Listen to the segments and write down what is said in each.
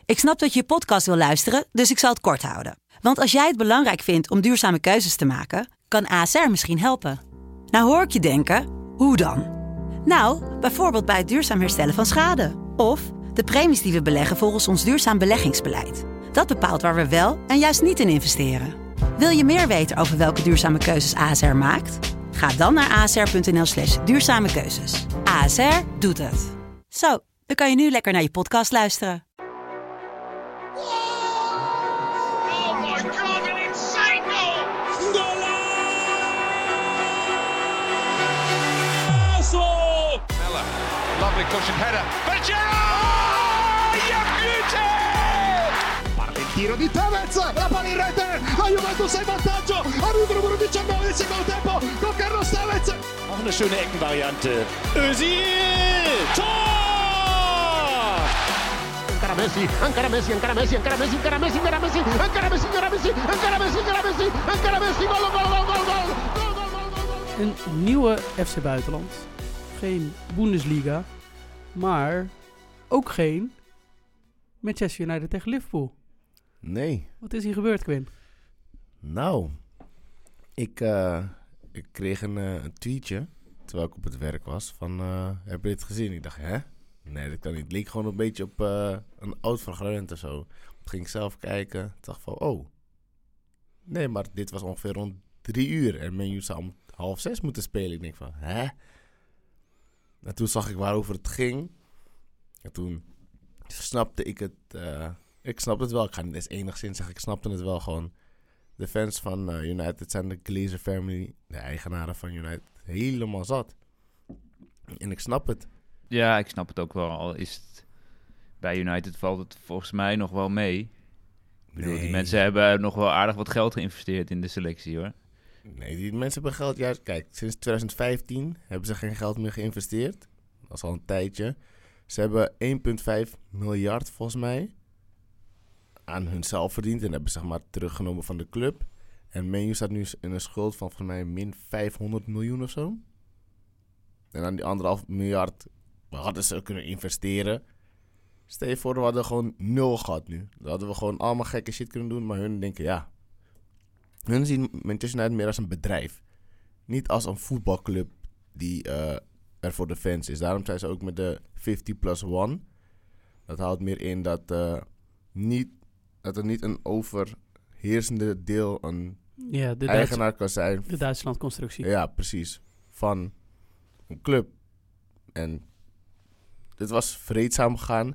Ik snap dat je podcast wil luisteren, dus ik zal het kort houden. Want als jij het belangrijk vindt om duurzame keuzes te maken, kan ASR misschien helpen. Nou hoor ik je denken, hoe dan? Nou, bijvoorbeeld bij het duurzaam herstellen van schade. Of de premies die we beleggen volgens ons duurzaam beleggingsbeleid. Dat bepaalt waar we wel en juist niet in investeren. Wil je meer weten over welke duurzame keuzes ASR maakt? Ga dan naar asr.nl/duurzame keuzes. ASR doet het. Zo, dan kan je nu lekker naar je podcast luisteren. Lovely cushioned header. Pajero! Iacuti! Parla il tiro di Tevez, la palla in rete, la Juventus è in vantaggio, al numero 19 del secondo tempo con Carlos Tevez. Auch eine schöne Eckenvariante. Özil! Tor! Ancora Messi, ancora Messi, ancora Messi, ancora Messi, ancora Messi, ancora Messi, ancora Messi, ancora Messi, ancora Messi, ancora Messi, ancora Messi, gol, gol, gol, gol, gol. Een nieuwe FC Buitenland. Geen Bundesliga, maar ook geen Manchester United tegen Liverpool. Nee. Wat is hier gebeurd, Quinn? Nou, ik kreeg een tweetje, terwijl ik op het werk was, van heb je dit gezien? Ik dacht, hè? Nee, dat kan niet. Het leek gewoon een beetje op een oud fragment of zo. Toen ging ik zelf kijken. Ik dacht van, oh. Nee, maar dit was ongeveer rond 3 uur. En Man U zou om 5:30 moeten spelen. Ik denk van, hè? En toen zag ik waarover het ging. En toen snapte ik het. Ik snapte het wel. Ik ga niet eens enigszins zeggen. Ik snapte het wel gewoon. De fans van United zijn de Glazer family, de eigenaren van United, helemaal zat. En ik snap het. Ja, ik snap het ook wel. Al is het bij United valt het volgens mij nog wel mee. Ik bedoel, die mensen hebben nog wel aardig wat geld geïnvesteerd in de selectie, hoor. Nee, die mensen hebben geld. Ja, kijk, sinds 2015 hebben ze geen geld meer geïnvesteerd. Dat is al een tijdje. Ze hebben 1,5 miljard volgens mij aan hunzelf verdiend. En hebben ze zeg maar teruggenomen van de club. En Man U staat nu in een schuld van volgens mij min 500 miljoen of zo. En aan die 1,5 miljard hadden ze kunnen investeren. Stel je voor, we hadden gewoon 0 gehad nu. Dan hadden we gewoon allemaal gekke shit kunnen doen. Maar hun denken, ja. Hun zien Manchester United meer als een bedrijf. Niet als een voetbalclub die er voor de fans is. Daarom zijn ze ook met de 50+1. Dat houdt meer in dat er niet een overheersende deel een eigenaar kan zijn. De Duitsland-constructie. Ja, precies. Van een club. En dit was vreedzaam gegaan.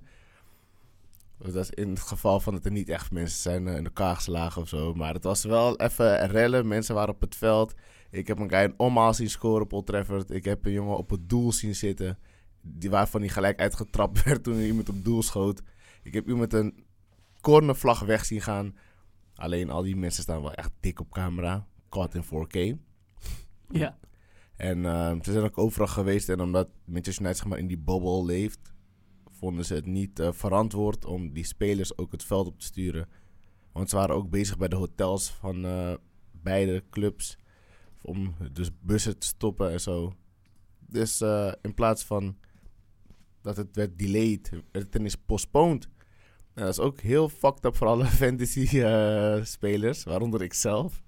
Dat is in het geval van dat er niet echt mensen zijn in elkaar geslagen of zo. Maar het was wel even rellen. Mensen waren op het veld. Ik heb een guy een omhaal zien scoren op Old Trafford. Ik heb een jongen op het doel zien zitten. Waarvan hij gelijk uitgetrapt werd toen iemand op doel schoot. Ik heb iemand een cornervlag weg zien gaan. Alleen al die mensen staan wel echt dik op camera. Caught in 4K. Ja. En ze zijn ook overal geweest. En omdat Manchester United zeg maar in die bubbel leeft, vonden ze het niet verantwoord om die spelers ook het veld op te sturen. Want ze waren ook bezig bij de hotels van beide clubs. Om dus bussen te stoppen en zo. Dus in plaats van dat het werd delayed, werd het ineens postponed. Nou, dat is ook heel fucked up voor alle fantasy spelers, waaronder ik zelf.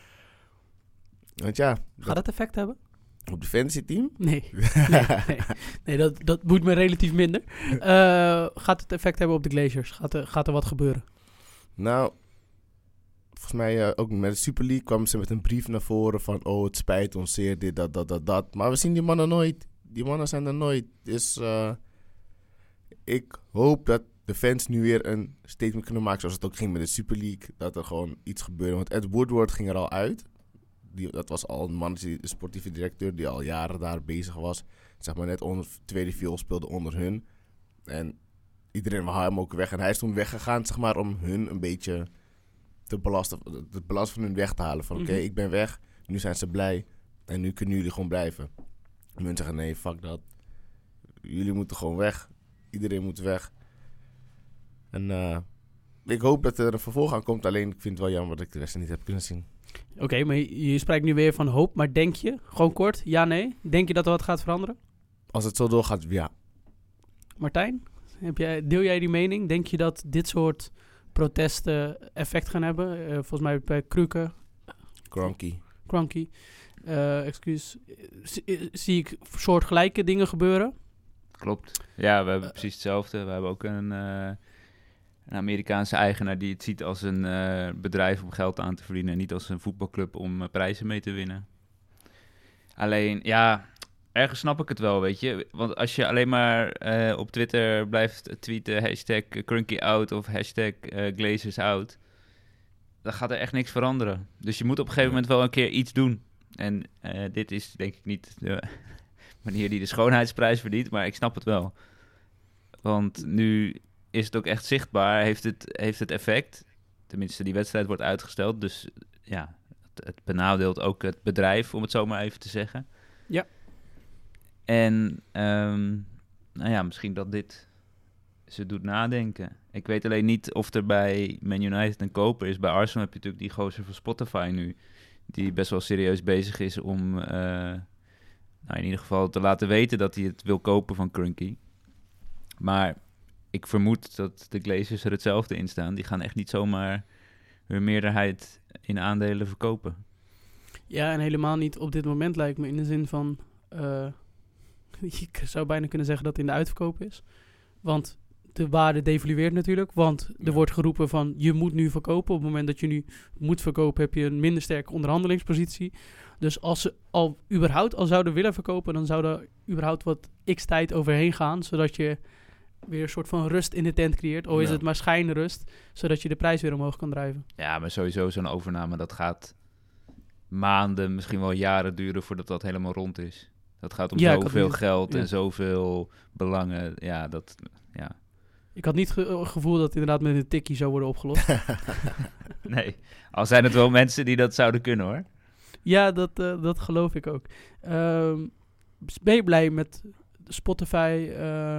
Want ja. Gaat dat effect hebben? Op de fantasy team? Nee, dat moet me relatief minder. Gaat het effect hebben op de Glazers? Gaat er wat gebeuren? Nou, volgens mij ook met de Super League kwamen ze met een brief naar voren van oh, het spijt ons zeer, dit, dat. Maar we zien die mannen nooit. Die mannen zijn er nooit. Dus ik hoop dat de fans nu weer een statement kunnen maken, zoals het ook ging met de Super League. Dat er gewoon iets gebeurde. Want Ed Woodward ging er al uit. Dat was al een man, de sportieve directeur, die al jaren daar bezig was. Zeg maar net tweede viool speelde onder hun. En iedereen wou hem ook weg. En hij is toen weggegaan, zeg maar, om hun een beetje te belasten. Het belast van hun weg te halen. Van oké, ik ben weg. Nu zijn ze blij. En nu kunnen jullie gewoon blijven. En mensen zeggen, nee, fuck dat. Jullie moeten gewoon weg. Iedereen moet weg. En ik hoop dat er een vervolg aan komt. Alleen, ik vind het wel jammer dat ik de rest niet heb kunnen zien. Oké, maar je spreekt nu weer van hoop. Maar denk je, gewoon kort, ja, nee. Denk je dat er wat gaat veranderen? Als het zo doorgaat, ja. Martijn, Deel jij die mening? Denk je dat dit soort protesten effect gaan hebben? Volgens mij bij Kroenke. Zie ik soortgelijke dingen gebeuren? Klopt. Ja, we hebben precies hetzelfde. We hebben ook een Amerikaanse eigenaar die het ziet als een bedrijf om geld aan te verdienen en niet als een voetbalclub om prijzen mee te winnen. Alleen, ja, ergens snap ik het wel, weet je. Want als je alleen maar op Twitter blijft tweeten hashtag Kroenke out of hashtag Glazers out, dan gaat er echt niks veranderen. Dus je moet op een gegeven moment wel een keer iets doen. En dit is denk ik niet de manier die de schoonheidsprijs verdient, maar ik snap het wel. Want nu is het ook echt zichtbaar, heeft het effect. Tenminste, die wedstrijd wordt uitgesteld. Dus ja, het benadeelt ook het bedrijf, om het zo maar even te zeggen. Ja. En nou ja, misschien dat dit ze doet nadenken. Ik weet alleen niet of er bij Man United een koper is. Bij Arsenal heb je natuurlijk die gozer van Spotify nu, die best wel serieus bezig is om in ieder geval te laten weten dat hij het wil kopen van Kroenke. Maar ik vermoed dat de Glazers er hetzelfde in staan. Die gaan echt niet zomaar hun meerderheid in aandelen verkopen. Ja, en helemaal niet op dit moment lijkt me, in de zin van ik zou bijna kunnen zeggen dat het in de uitverkoop is. Want de waarde devalueert natuurlijk. Want er wordt geroepen van je moet nu verkopen. Op het moment dat je nu moet verkopen heb je een minder sterke onderhandelingspositie. Dus als ze al zouden willen verkopen, dan zou er überhaupt wat x-tijd overheen gaan. Zodat je weer een soort van rust in de tent creëert. Of is het maar schijnrust, zodat je de prijs weer omhoog kan drijven. Ja, maar sowieso zo'n overname, dat gaat maanden, misschien wel jaren duren voordat dat helemaal rond is. Dat gaat om zoveel geld en zoveel belangen. Ja. Ik had niet het gevoel dat het inderdaad met een tikkie zou worden opgelost. Nee, al zijn het wel mensen die dat zouden kunnen, hoor. Ja, dat geloof ik ook. Ben je blij met Spotify?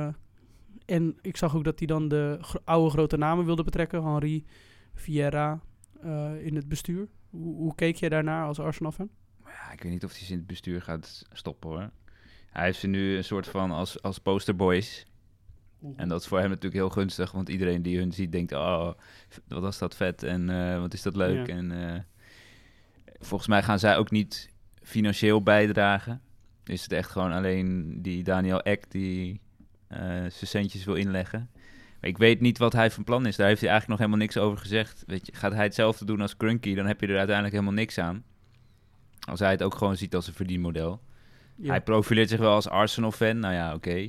En ik zag ook dat hij dan de oude grote namen wilde betrekken. Henry, Vieira in het bestuur. Hoe keek je daarnaar als Arsenal-fan? Ja, ik weet niet of hij ze in het bestuur gaat stoppen, hoor. Hij heeft ze nu een soort van als posterboys. En dat is voor hem natuurlijk heel gunstig, want iedereen die hun ziet denkt, oh, wat was dat vet en wat is dat leuk. Ja. En volgens mij gaan zij ook niet financieel bijdragen. Is het echt gewoon alleen die Daniel Ek die zijn centjes wil inleggen. Maar ik weet niet wat hij van plan is. Daar heeft hij eigenlijk nog helemaal niks over gezegd. Weet je, gaat hij hetzelfde doen als Kroenke, dan heb je er uiteindelijk helemaal niks aan. Als hij het ook gewoon ziet als een verdienmodel. Ja. Hij profileert zich wel als Arsenal-fan. Nou ja, oké.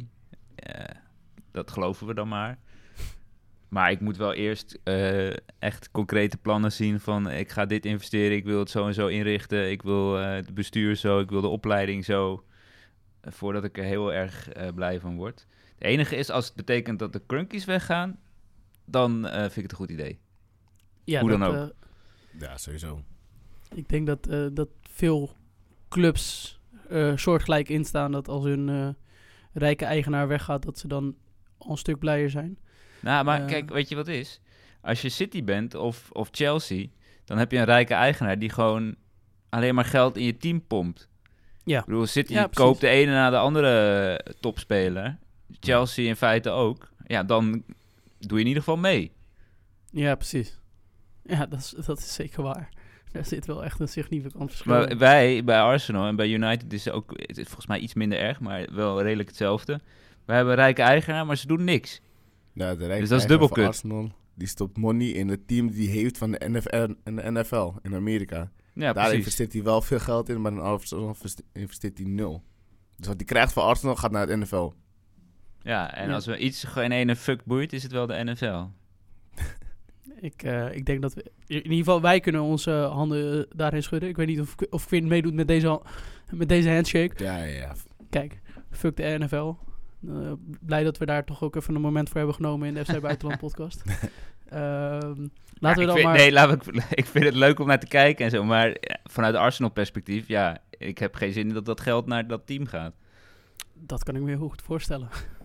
Dat geloven we dan maar. Maar ik moet wel eerst echt concrete plannen zien van ik ga dit investeren, ik wil het zo en zo inrichten, ik wil het bestuur zo, ik wil de opleiding zo, voordat ik er heel erg blij van word. Het enige is, als het betekent dat de Kroenkes weggaan, dan vind ik het een goed idee. Ja, hoe dan ook. Ja, sowieso. Ik denk dat veel clubs soortgelijk instaan dat als hun rijke eigenaar weggaat, dat ze dan al een stuk blijer zijn. Nou, maar kijk, weet je wat is? Als je City bent of Chelsea, dan heb je een rijke eigenaar die gewoon alleen maar geld in je team pompt. Ja. Ik bedoel, City koopt de ene na de andere topspeler. Chelsea in feite ook. Ja, dan doe je in ieder geval mee. Ja, precies. Ja, dat is zeker waar. Daar zit wel echt een significant verschil. Maar wij, bij Arsenal en bij United is het ook volgens mij iets minder erg, maar wel redelijk hetzelfde. We hebben een rijke eigenaar, maar ze doen niks. Ja, de rijke dus dat is dubbelkut. Arsenal, die stopt money in het team die heeft van de NFL in Amerika. Ja, daar investeert hij wel veel geld in, maar in Arsenal investeert hij 0. Dus wat hij krijgt van Arsenal gaat naar het NFL. Ja, en als we iets geen ene fuck boeit, is het wel de NFL. Ik denk dat we... In ieder geval, wij kunnen onze handen daarin schudden. Ik weet niet of Quinn meedoet met deze handshake. Ja. Kijk, fuck de NFL. Blij dat we daar toch ook even een moment voor hebben genomen in de FC Buitenland podcast. Ik vind het leuk om naar te kijken en zo, maar vanuit Arsenal perspectief, ja, ik heb geen zin in dat geld naar dat team gaat. Dat kan ik me heel goed voorstellen.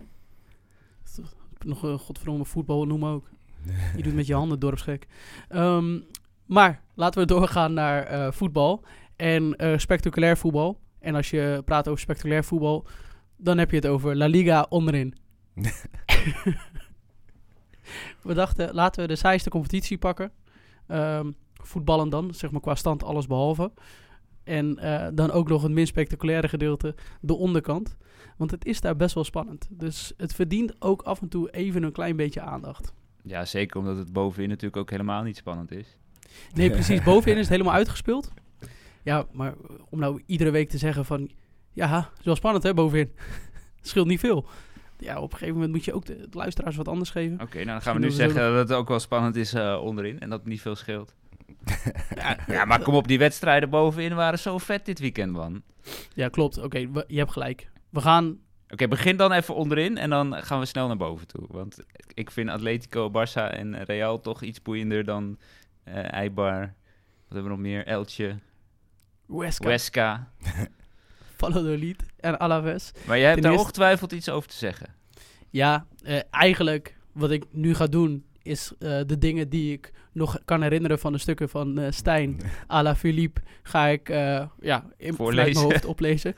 Nog een godverdomme voetbal noemen ook. Je doet met je handen dorpsgek. Maar laten we doorgaan naar voetbal en spectaculair voetbal. En als je praat over spectaculair voetbal, dan heb je het over La Liga onderin. We dachten, laten we de saaiste competitie pakken. Voetballen dan, zeg maar qua stand alles behalve. En dan ook nog het minst spectaculaire gedeelte, de onderkant. Want het is daar best wel spannend. Dus het verdient ook af en toe even een klein beetje aandacht. Ja, zeker omdat het bovenin natuurlijk ook helemaal niet spannend is. Nee, precies. Bovenin is het helemaal uitgespeeld. Ja, maar om nou iedere week te zeggen van... Ja, het is wel spannend hè, bovenin. Scheelt niet veel. Ja, op een gegeven moment moet je ook de luisteraars wat anders geven. Oké, nou dan gaan we nu zeggen dat het ook wel spannend is onderin. En dat het niet veel scheelt. Ja, maar kom op, die wedstrijden bovenin waren zo vet dit weekend, man. Ja, klopt. Oké, je hebt gelijk. We gaan... Oké, begin dan even onderin en dan gaan we snel naar boven toe. Want ik vind Atletico, Barça en Real toch iets boeiender dan Eibar. Wat hebben we nog meer? Elche. Huesca. Valladolid en Alaves. Maar jij hebt daar ongetwijfeld iets over te zeggen. Ja, eigenlijk wat ik nu ga doen is de dingen die ik nog kan herinneren van de stukken van Stijn à la Philippe ga ik in mijn hoofd oplezen.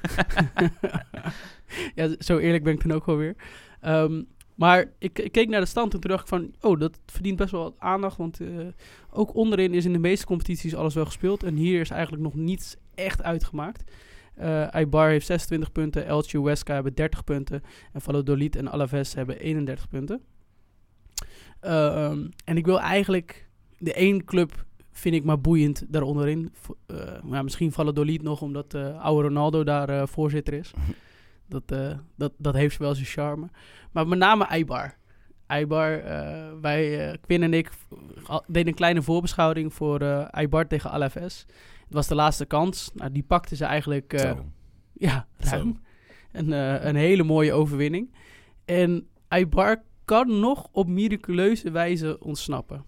Ja, zo eerlijk ben ik dan ook wel weer. Maar ik keek naar de stand en toen dacht ik van... dat verdient best wel wat aandacht. Want ook onderin is in de meeste competities alles wel gespeeld. En hier is eigenlijk nog niets echt uitgemaakt. Eibar heeft 26 punten. Elche, Huesca hebben 30 punten. En Valladolid en Alaves hebben 31 punten. En ik wil eigenlijk... De één club vind ik maar boeiend daaronderin. Misschien Valladolid nog, omdat oude Ronaldo daar voorzitter is. Dat heeft wel zijn charme. Maar met name Eibar. Quinn en ik deden een kleine voorbeschouwing voor Eibar tegen Alaves. Het was de laatste kans. Nou, die pakten ze eigenlijk ruim. Een hele mooie overwinning. En Eibar kan nog op miraculeuze wijze ontsnappen.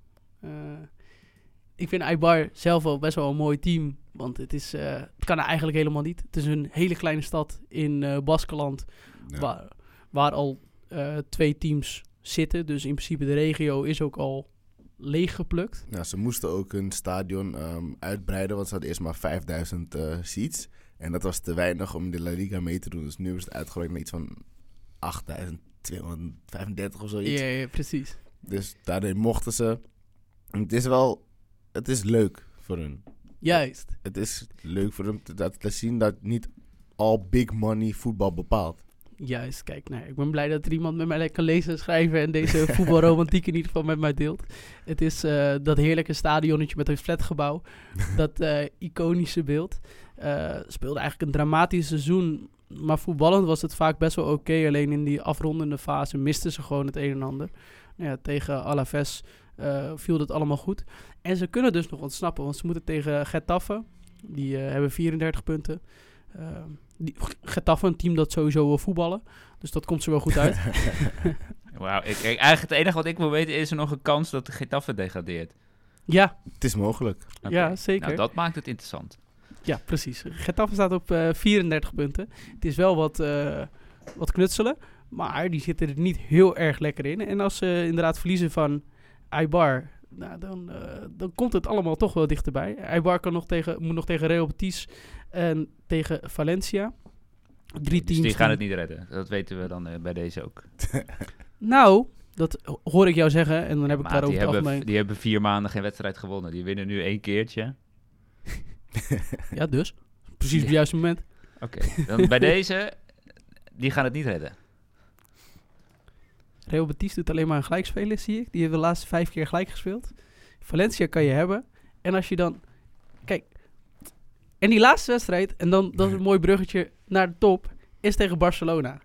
Ik vind Eibar zelf wel best wel een mooi team. Want het kan er eigenlijk helemaal niet. Het is een hele kleine stad in Baskeland. Ja. Waar al 2 teams zitten. Dus in principe de regio is ook al leeggeplukt. Ja, ze moesten ook hun stadion uitbreiden. Want ze hadden eerst maar 5000 seats. En dat was te weinig om in de La Liga mee te doen. Dus nu is het uitgebreid naar iets van 8235 of zoiets. Ja, precies. Dus daarin mochten ze... Het is leuk voor hun. Juist. Het is leuk voor hem te zien dat niet al big money voetbal bepaalt. Juist, kijk, ik ben blij dat er iemand met mij kan lezen en schrijven en deze voetbalromantiek in ieder geval met mij deelt. Het is dat heerlijke stadionnetje met een flatgebouw, dat iconische beeld. Speelde eigenlijk een dramatisch seizoen, maar voetballend was het vaak best wel oké. Alleen in die afrondende fase misten ze gewoon het een en ander. Ja, tegen Alaves viel het allemaal goed. En ze kunnen dus nog ontsnappen, want ze moeten tegen Getafe. Die hebben 34 punten. Getafe, een team dat sowieso wil voetballen. Dus dat komt ze wel goed uit. Wauw, eigenlijk het enige wat ik wil weten is er nog een kans dat Getafe degradeert. Ja. Het is mogelijk. Okay. Ja, zeker. Nou, dat maakt het interessant. Ja, precies. Getafe staat op 34 punten. Het is wel wat knutselen, maar die zitten er niet heel erg lekker in. En als ze inderdaad verliezen van Eibar, dan komt het allemaal toch wel dichterbij. Eibar moet nog tegen Real Betis en tegen Valencia. 3 teams. Die gaan het niet redden. Dat weten we dan bij deze ook. Nou, dat hoor ik jou zeggen en dan heb ik daar ook het algemeen. Die hebben 4 maanden geen wedstrijd gewonnen. Die winnen nu 1 keertje. Ja, dus. Precies op het juiste moment. Oké, dan bij deze, die gaan het niet redden. Real Betis doet alleen maar een gelijkspelen, zie ik. Die hebben de laatste 5 keer gelijk gespeeld. Valencia kan je hebben. En als je dan... Kijk. En die laatste wedstrijd, en dan dat is een mooi bruggetje naar de top, is tegen Barcelona.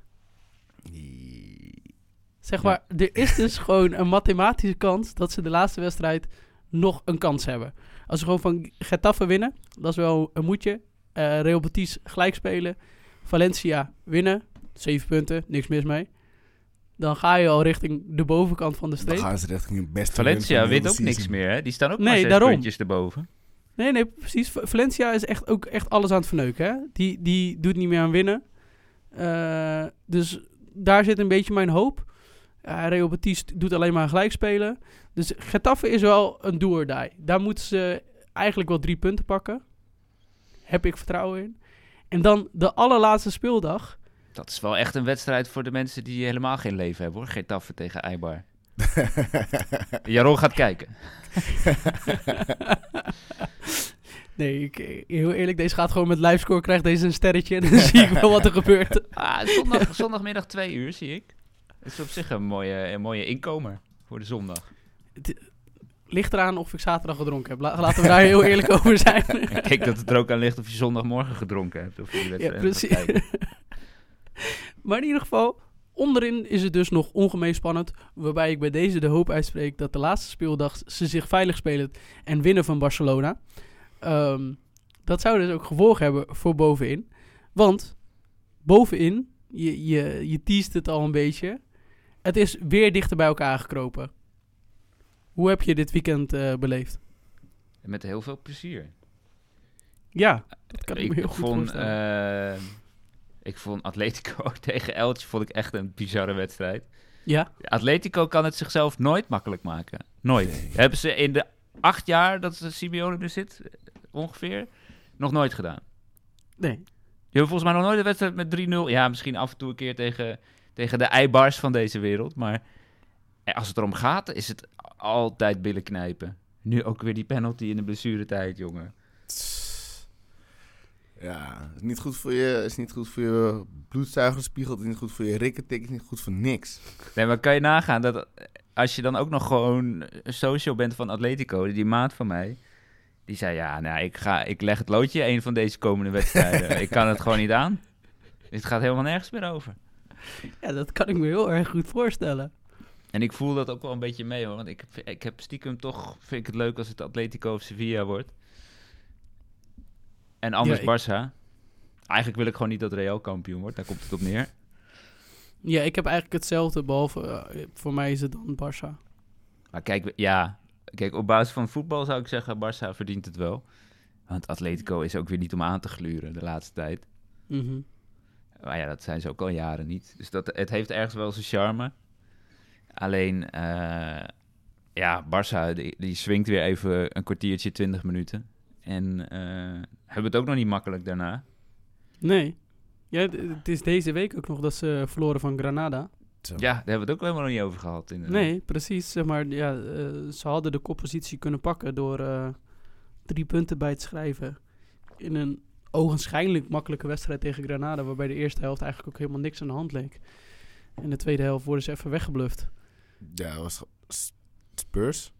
Zeg maar, er is dus gewoon een mathematische kans dat ze de laatste wedstrijd nog een kans hebben. Als ze gewoon van Getafe winnen, dat is wel een moedje. Real Betis gelijk spelen. Valencia winnen. 7 punten, niks mis mee. Dan ga je al richting de bovenkant van de streep. Dan gaan ze richting een beste. Valencia wint ook niks meer, hè? Die staan ook maar 6 puntjes erboven. Nee, precies. Valencia is ook echt alles aan het verneuken, hè? Die doet niet meer aan winnen. Dus daar zit een beetje mijn hoop. Real Betis doet alleen maar gelijk spelen. Dus Getafe is wel een do or die. Daar moeten ze eigenlijk wel 3 punten pakken. Heb ik vertrouwen in. En dan de allerlaatste speeldag. dat is wel echt een wedstrijd voor de mensen die helemaal geen leven hebben, hoor. Getafe tegen Eibar. Jaron gaat kijken. Nee, heel eerlijk, deze gaat gewoon met livescore, krijgt deze een sterretje en dan zie ik wel wat er gebeurt. Zondagmiddag 2 uur, zie ik. Dat is op zich een mooie inkomer voor de zondag. Ligt eraan of ik zaterdag gedronken heb. Laten we daar heel eerlijk over zijn. Ik denk dat het er ook aan ligt of je zondagmorgen gedronken hebt. Of je die wedstrijd precies. Maar in ieder geval, onderin is het dus nog ongemeen spannend. Waarbij ik bij deze de hoop uitspreek dat de laatste speeldag ze zich veilig spelen en winnen van Barcelona. Dat zou dus ook gevolgen hebben voor bovenin. Want bovenin, je teast het al een beetje. Het is weer dichter bij elkaar gekropen. Hoe heb je dit weekend beleefd? Met heel veel plezier. Ja, dat kan ik me heel goed voorstellen. Ik vond Atletico tegen Elche vond ik echt een bizarre wedstrijd. Ja? Atletico kan het zichzelf nooit makkelijk maken. Nooit. Nee. Hebben ze in de 8 jaar dat Simeone er zit, ongeveer, nog nooit gedaan. Nee. Je hebt volgens mij nog nooit een wedstrijd met 3-0. Ja, misschien af en toe een keer tegen de Eibars van deze wereld. Maar als het erom gaat, is het altijd billen knijpen. Nu ook weer die penalty in de blessuretijd, jongen. Ja, is niet goed voor je, is niet goed voor je bloedzuigerspiegel, is niet goed voor je rikketik, is niet goed voor niks. Nee, maar kan je nagaan dat als je dan ook nog gewoon een social bent van Atletico, die maat van mij, die zei, ja, nou, ik leg het loodje een van deze komende wedstrijden. Ik kan het gewoon niet aan. Dit gaat helemaal nergens meer over. Ja, dat kan ik me heel erg goed voorstellen. En ik voel dat ook wel een beetje mee, hoor. Want ik heb stiekem toch, vind ik het leuk als het Atletico of Sevilla wordt. En anders Barça. Eigenlijk wil ik gewoon niet dat Real kampioen wordt. Daar komt het op neer. Ja, ik heb eigenlijk hetzelfde, behalve voor mij is het dan Barça. Maar kijk, op basis van voetbal zou ik zeggen, Barça verdient het wel. Want Atletico is ook weer niet om aan te gluren de laatste tijd. Mm-hmm. Maar ja, dat zijn ze ook al jaren niet. Dus het heeft ergens wel zijn charme. Alleen, Barça, die swingt weer even een kwartiertje, 20 minuten. En hebben het ook nog niet makkelijk daarna. Nee. Ja, het is deze week ook nog dat ze verloren van Granada. Zo. Ja, daar hebben we het ook helemaal nog niet over gehad. Nee, precies. Zeg maar, ze hadden de koppositie kunnen pakken door 3 punten bij te schrijven. In een ogenschijnlijk makkelijke wedstrijd tegen Granada, waarbij de eerste helft eigenlijk ook helemaal niks aan de hand leek. In de tweede helft worden ze even weggebluft. Ja, dat was Spurs.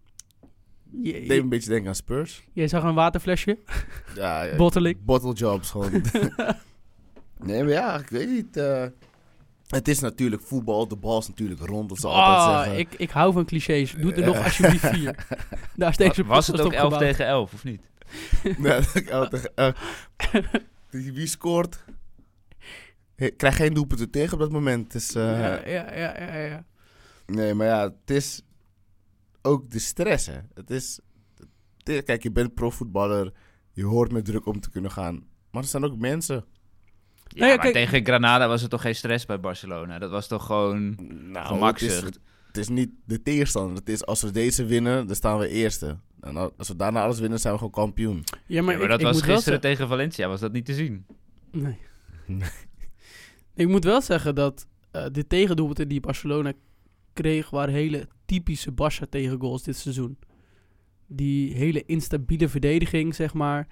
Deed een beetje denken aan Spurs. Jij zag een waterflesje? Ja, Bottling. Bottle jobs gewoon. Nee, maar ja, ik weet niet. Het is natuurlijk voetbal. De bal is natuurlijk rond. Dat ze altijd zeggen. Ik hou van clichés. Doe er nog alsjeblieft 4. Daar is deze was het ook 11 tegen 11, of niet? Nee, 11 tegen 11. Wie scoort? Krijg geen doelpunten tegen op dat moment. Dus, Ja. Nee, maar ja, het is ook de stress, hè. Kijk, je bent profvoetballer. Je hoort met druk om te kunnen gaan. Maar er zijn ook mensen. Ja, maar tegen Granada was er toch geen stress bij Barcelona? Dat was toch gewoon gemakzucht? Het is niet de tegenstander. Het is, als we deze winnen, dan staan we eerste. En als we daarna alles winnen, zijn we gewoon kampioen. Ja, maar dat was gisteren tegen Valencia. Was dat niet te zien? Nee. Ik moet wel zeggen dat de tegendoelpunten die Barcelona kreeg, waren hele typische Barça tegengoals dit seizoen. Die hele instabiele verdediging, zeg maar.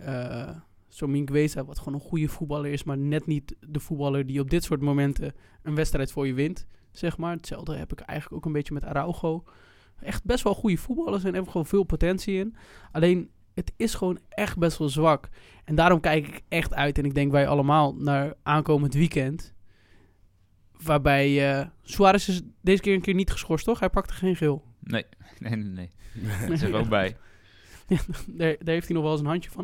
Zo Mingueza, wat gewoon een goede voetballer is, maar net niet de voetballer die op dit soort momenten een wedstrijd voor je wint, zeg maar. Hetzelfde heb ik eigenlijk ook een beetje met Araujo. Echt best wel goede voetballers en hebben gewoon veel potentie in. Alleen, het is gewoon echt best wel zwak. En daarom kijk ik echt uit, en ik denk wij allemaal, naar aankomend weekend. Waarbij Suarez is deze keer een keer niet geschorst, toch? Hij pakte geen geel. Nee. Dat is er ook bij. Ja, daar heeft hij nog wel eens een handje van.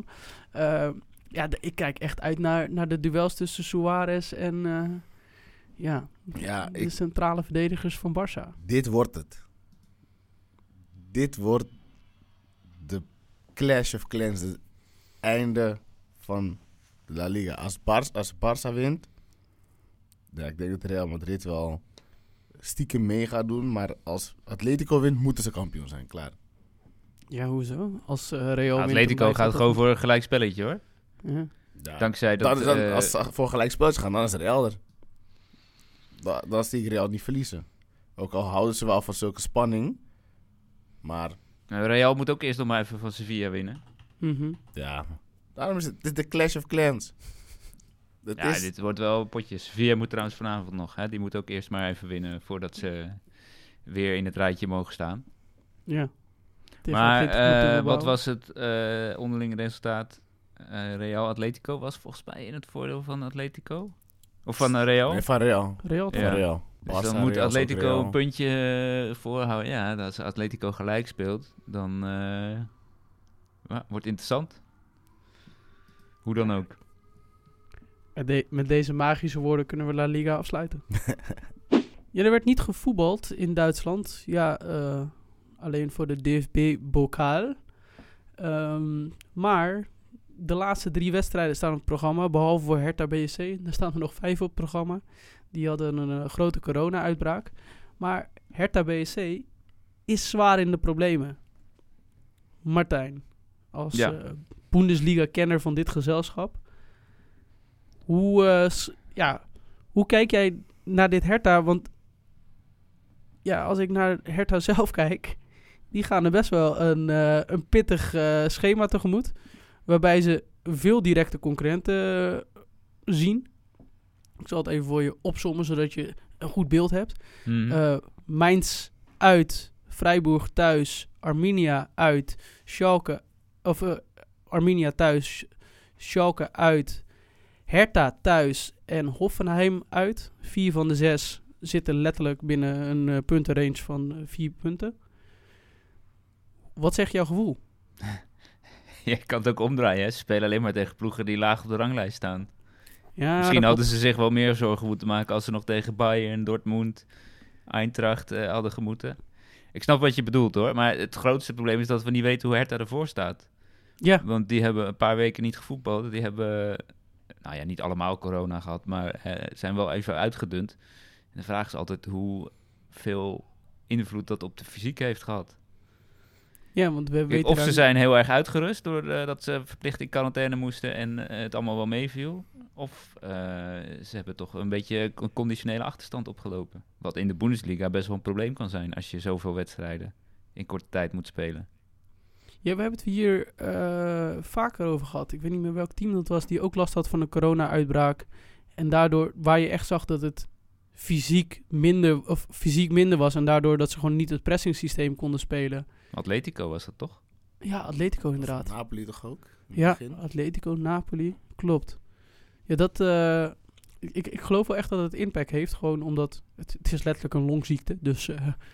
Ik kijk echt uit naar de duels tussen Suarez en de centrale verdedigers van Barça. Dit wordt het. Dit wordt de Clash of Clans. Het einde van de La Liga. Als Barça wint, ik denk dat Real Madrid wel stiekem mee gaat doen. Maar als Atletico wint, moeten ze kampioen zijn. Klaar. Ja, hoezo? Als Real Atletico gaat gewoon voor een gelijk spelletje, hoor. Ja. Ja. Dankzij dat... Als ze voor gelijk spelletjes gaan, dan is Real er. Dan zie ik Real niet verliezen. Ook al houden ze wel van zulke spanning. Maar... Real moet ook eerst nog maar even van Sevilla winnen. Mm-hmm. Ja, daarom is het de Clash of Clans. Dit wordt wel potjes. Sevilla moet trouwens vanavond nog. Hè? Die moet ook eerst maar even winnen voordat ze weer in het rijtje mogen staan. Ja. Maar wat was het onderlinge resultaat? Real Atletico was volgens mij in het voordeel van Atletico. Of van Real? Nee, van Real. Real. Ja. Real. Dus dan moet Atletico een puntje voorhouden. Ja, als Atletico gelijk speelt, dan wordt het interessant. Hoe dan ook. Met deze magische woorden kunnen we La Liga afsluiten. Ja, er werd niet gevoetbald in Duitsland. Ja, alleen voor de DFB-bokaal. Maar de laatste 3 wedstrijden staan op het programma, behalve voor Hertha BSC. Er staan er nog 5 op het programma. Die hadden een grote corona-uitbraak. Maar Hertha BSC is zwaar in de problemen. Martijn, als Bundesliga-kenner van dit gezelschap. Hoe kijk jij naar dit Hertha? Want ja, als ik naar Hertha zelf kijk, die gaan er best wel een pittig schema tegemoet. Waarbij ze veel directe concurrenten zien. Ik zal het even voor je opsommen, zodat je een goed beeld hebt. Mainz uit, Freiburg thuis, Arminia uit, Schalke... Arminia thuis, Schalke uit, Hertha thuis en Hoffenheim uit. 4 van de 6 zitten letterlijk binnen een puntenrange van 4 punten. Wat zegt jouw gevoel? Je kan het ook omdraaien. Hè? Ze spelen alleen maar tegen ploegen die laag op de ranglijst staan. Ja, misschien hadden ze zich wel meer zorgen moeten maken als ze nog tegen Bayern, Dortmund, Eintracht hadden gemoeten. Ik snap wat je bedoelt hoor, maar het grootste probleem is dat we niet weten hoe Hertha ervoor staat. Ja. Want die hebben een paar weken niet gevoetbald. Die hebben, niet allemaal corona gehad, maar zijn wel even uitgedund. En de vraag is altijd hoeveel invloed dat op de fysiek heeft gehad. Ja, want we weten of ze zijn heel erg uitgerust doordat ze verplicht in quarantaine moesten en het allemaal wel meeviel. Of ze hebben toch een beetje een conditionele achterstand opgelopen. Wat in de Bundesliga best wel een probleem kan zijn als je zoveel wedstrijden in korte tijd moet spelen. Ja, we hebben het hier vaker over gehad. Ik weet niet meer welk team dat was die ook last had van een corona-uitbraak. En daardoor, waar je echt zag dat het fysiek minder was. En daardoor dat ze gewoon niet het pressingsysteem konden spelen. Atletico was dat toch? Ja, Atletico inderdaad. Napoli toch ook? Ja, Atletico, Napoli, klopt. Ja, dat... Ik geloof wel echt dat het impact heeft. Gewoon omdat het is letterlijk een longziekte. Dus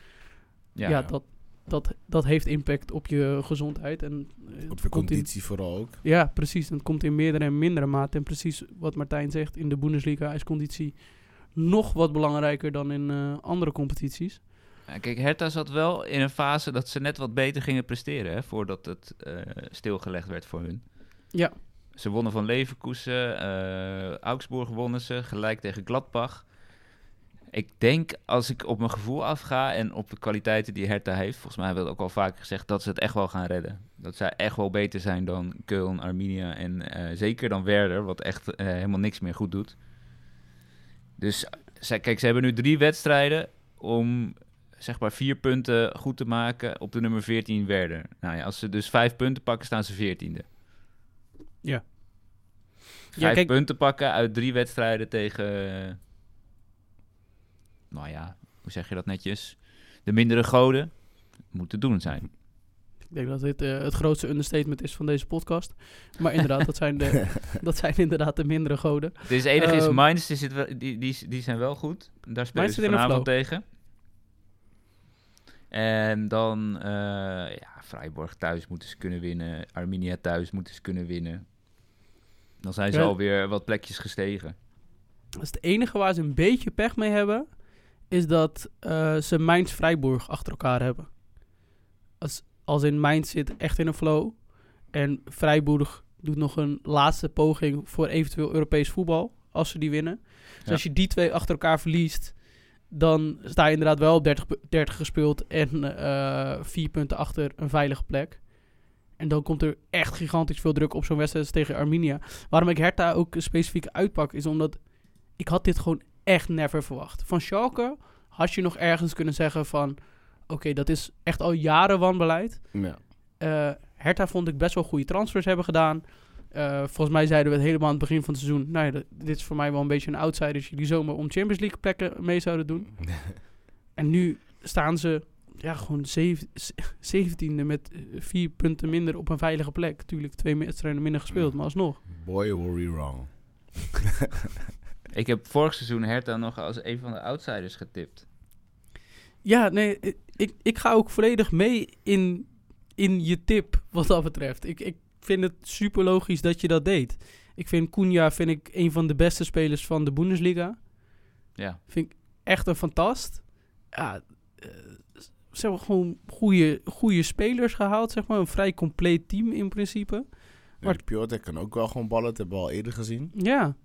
dat heeft impact op je gezondheid. En op de conditie vooral ook. Ja, precies. En het komt in meerdere en mindere mate. En precies wat Martijn zegt, in de Bundesliga is conditie nog wat belangrijker dan in andere competities. Ja, kijk, Hertha zat wel in een fase dat ze net wat beter gingen presteren, hè, voordat het stilgelegd werd voor hun. Ja. Ze wonnen van Leverkusen, Augsburg wonnen ze, gelijk tegen Gladbach. Ik denk, als ik op mijn gevoel afga en op de kwaliteiten die Hertha heeft, volgens mij hebben we het ook al vaker gezegd, dat ze het echt wel gaan redden. Dat zij echt wel beter zijn dan Köln, Arminia en zeker dan Werder, wat echt helemaal niks meer goed doet. Dus kijk, ze hebben nu 3 wedstrijden om zeg maar 4 punten goed te maken op de nummer 14 Werder. Nou ja, als ze dus 5 punten pakken, staan ze 14e. Ja. 5 punten pakken uit 3 wedstrijden tegen... hoe zeg je dat netjes? De mindere goden moet te doen zijn. Ik denk dat dit het grootste understatement is van deze podcast. Maar inderdaad, dat zijn inderdaad de mindere goden. Het is enige is Mainz, die zijn wel goed. Daar spelen ze vanavond tegen. En dan Freiburg thuis moeten ze kunnen winnen. Arminia thuis moeten ze kunnen winnen. Dan zijn ze alweer wat plekjes gestegen. Dat is het enige waar ze een beetje pech mee hebben, is dat ze Mainz-Freiburg achter elkaar hebben. Als in Mainz zit echt in een flow. En Freiburg doet nog een laatste poging voor eventueel Europees voetbal, als ze die winnen. Dus als je die 2 achter elkaar verliest, dan sta je inderdaad wel op 30 gespeeld en 4 punten achter een veilige plek. En dan komt er echt gigantisch veel druk op zo'n wedstrijd tegen Arminia. Waarom ik Hertha ook specifiek uitpak, is omdat ik had dit gewoon echt never verwacht. Van Schalke had je nog ergens kunnen zeggen van, oké, dat is echt al jaren wanbeleid. Ja. Hertha vond ik best wel goede transfers hebben gedaan. Volgens mij zeiden we het helemaal aan het begin van het seizoen, nou ja, dit is voor mij wel een beetje een outsider die zomaar om Champions League plekken mee zouden doen. En nu staan ze gewoon 17e met 4 punten minder op een veilige plek. Tuurlijk 2 wedstrijden minder gespeeld, maar alsnog. Boy, were we wrong. Ik heb vorig seizoen Hertha nog als een van de outsiders getipt. Ja, nee, ik ga ook volledig mee in je tip wat dat betreft. Ik vind het super logisch dat je dat deed. Ik vind Cunha een van de beste spelers van de Bundesliga. Ja. Vind ik echt een fantast. Ja, ze hebben gewoon goede spelers gehaald, zeg maar. Een vrij compleet team in principe. Maar Piotr kan ook wel gewoon ballen, dat hebben we al eerder gezien. Ja.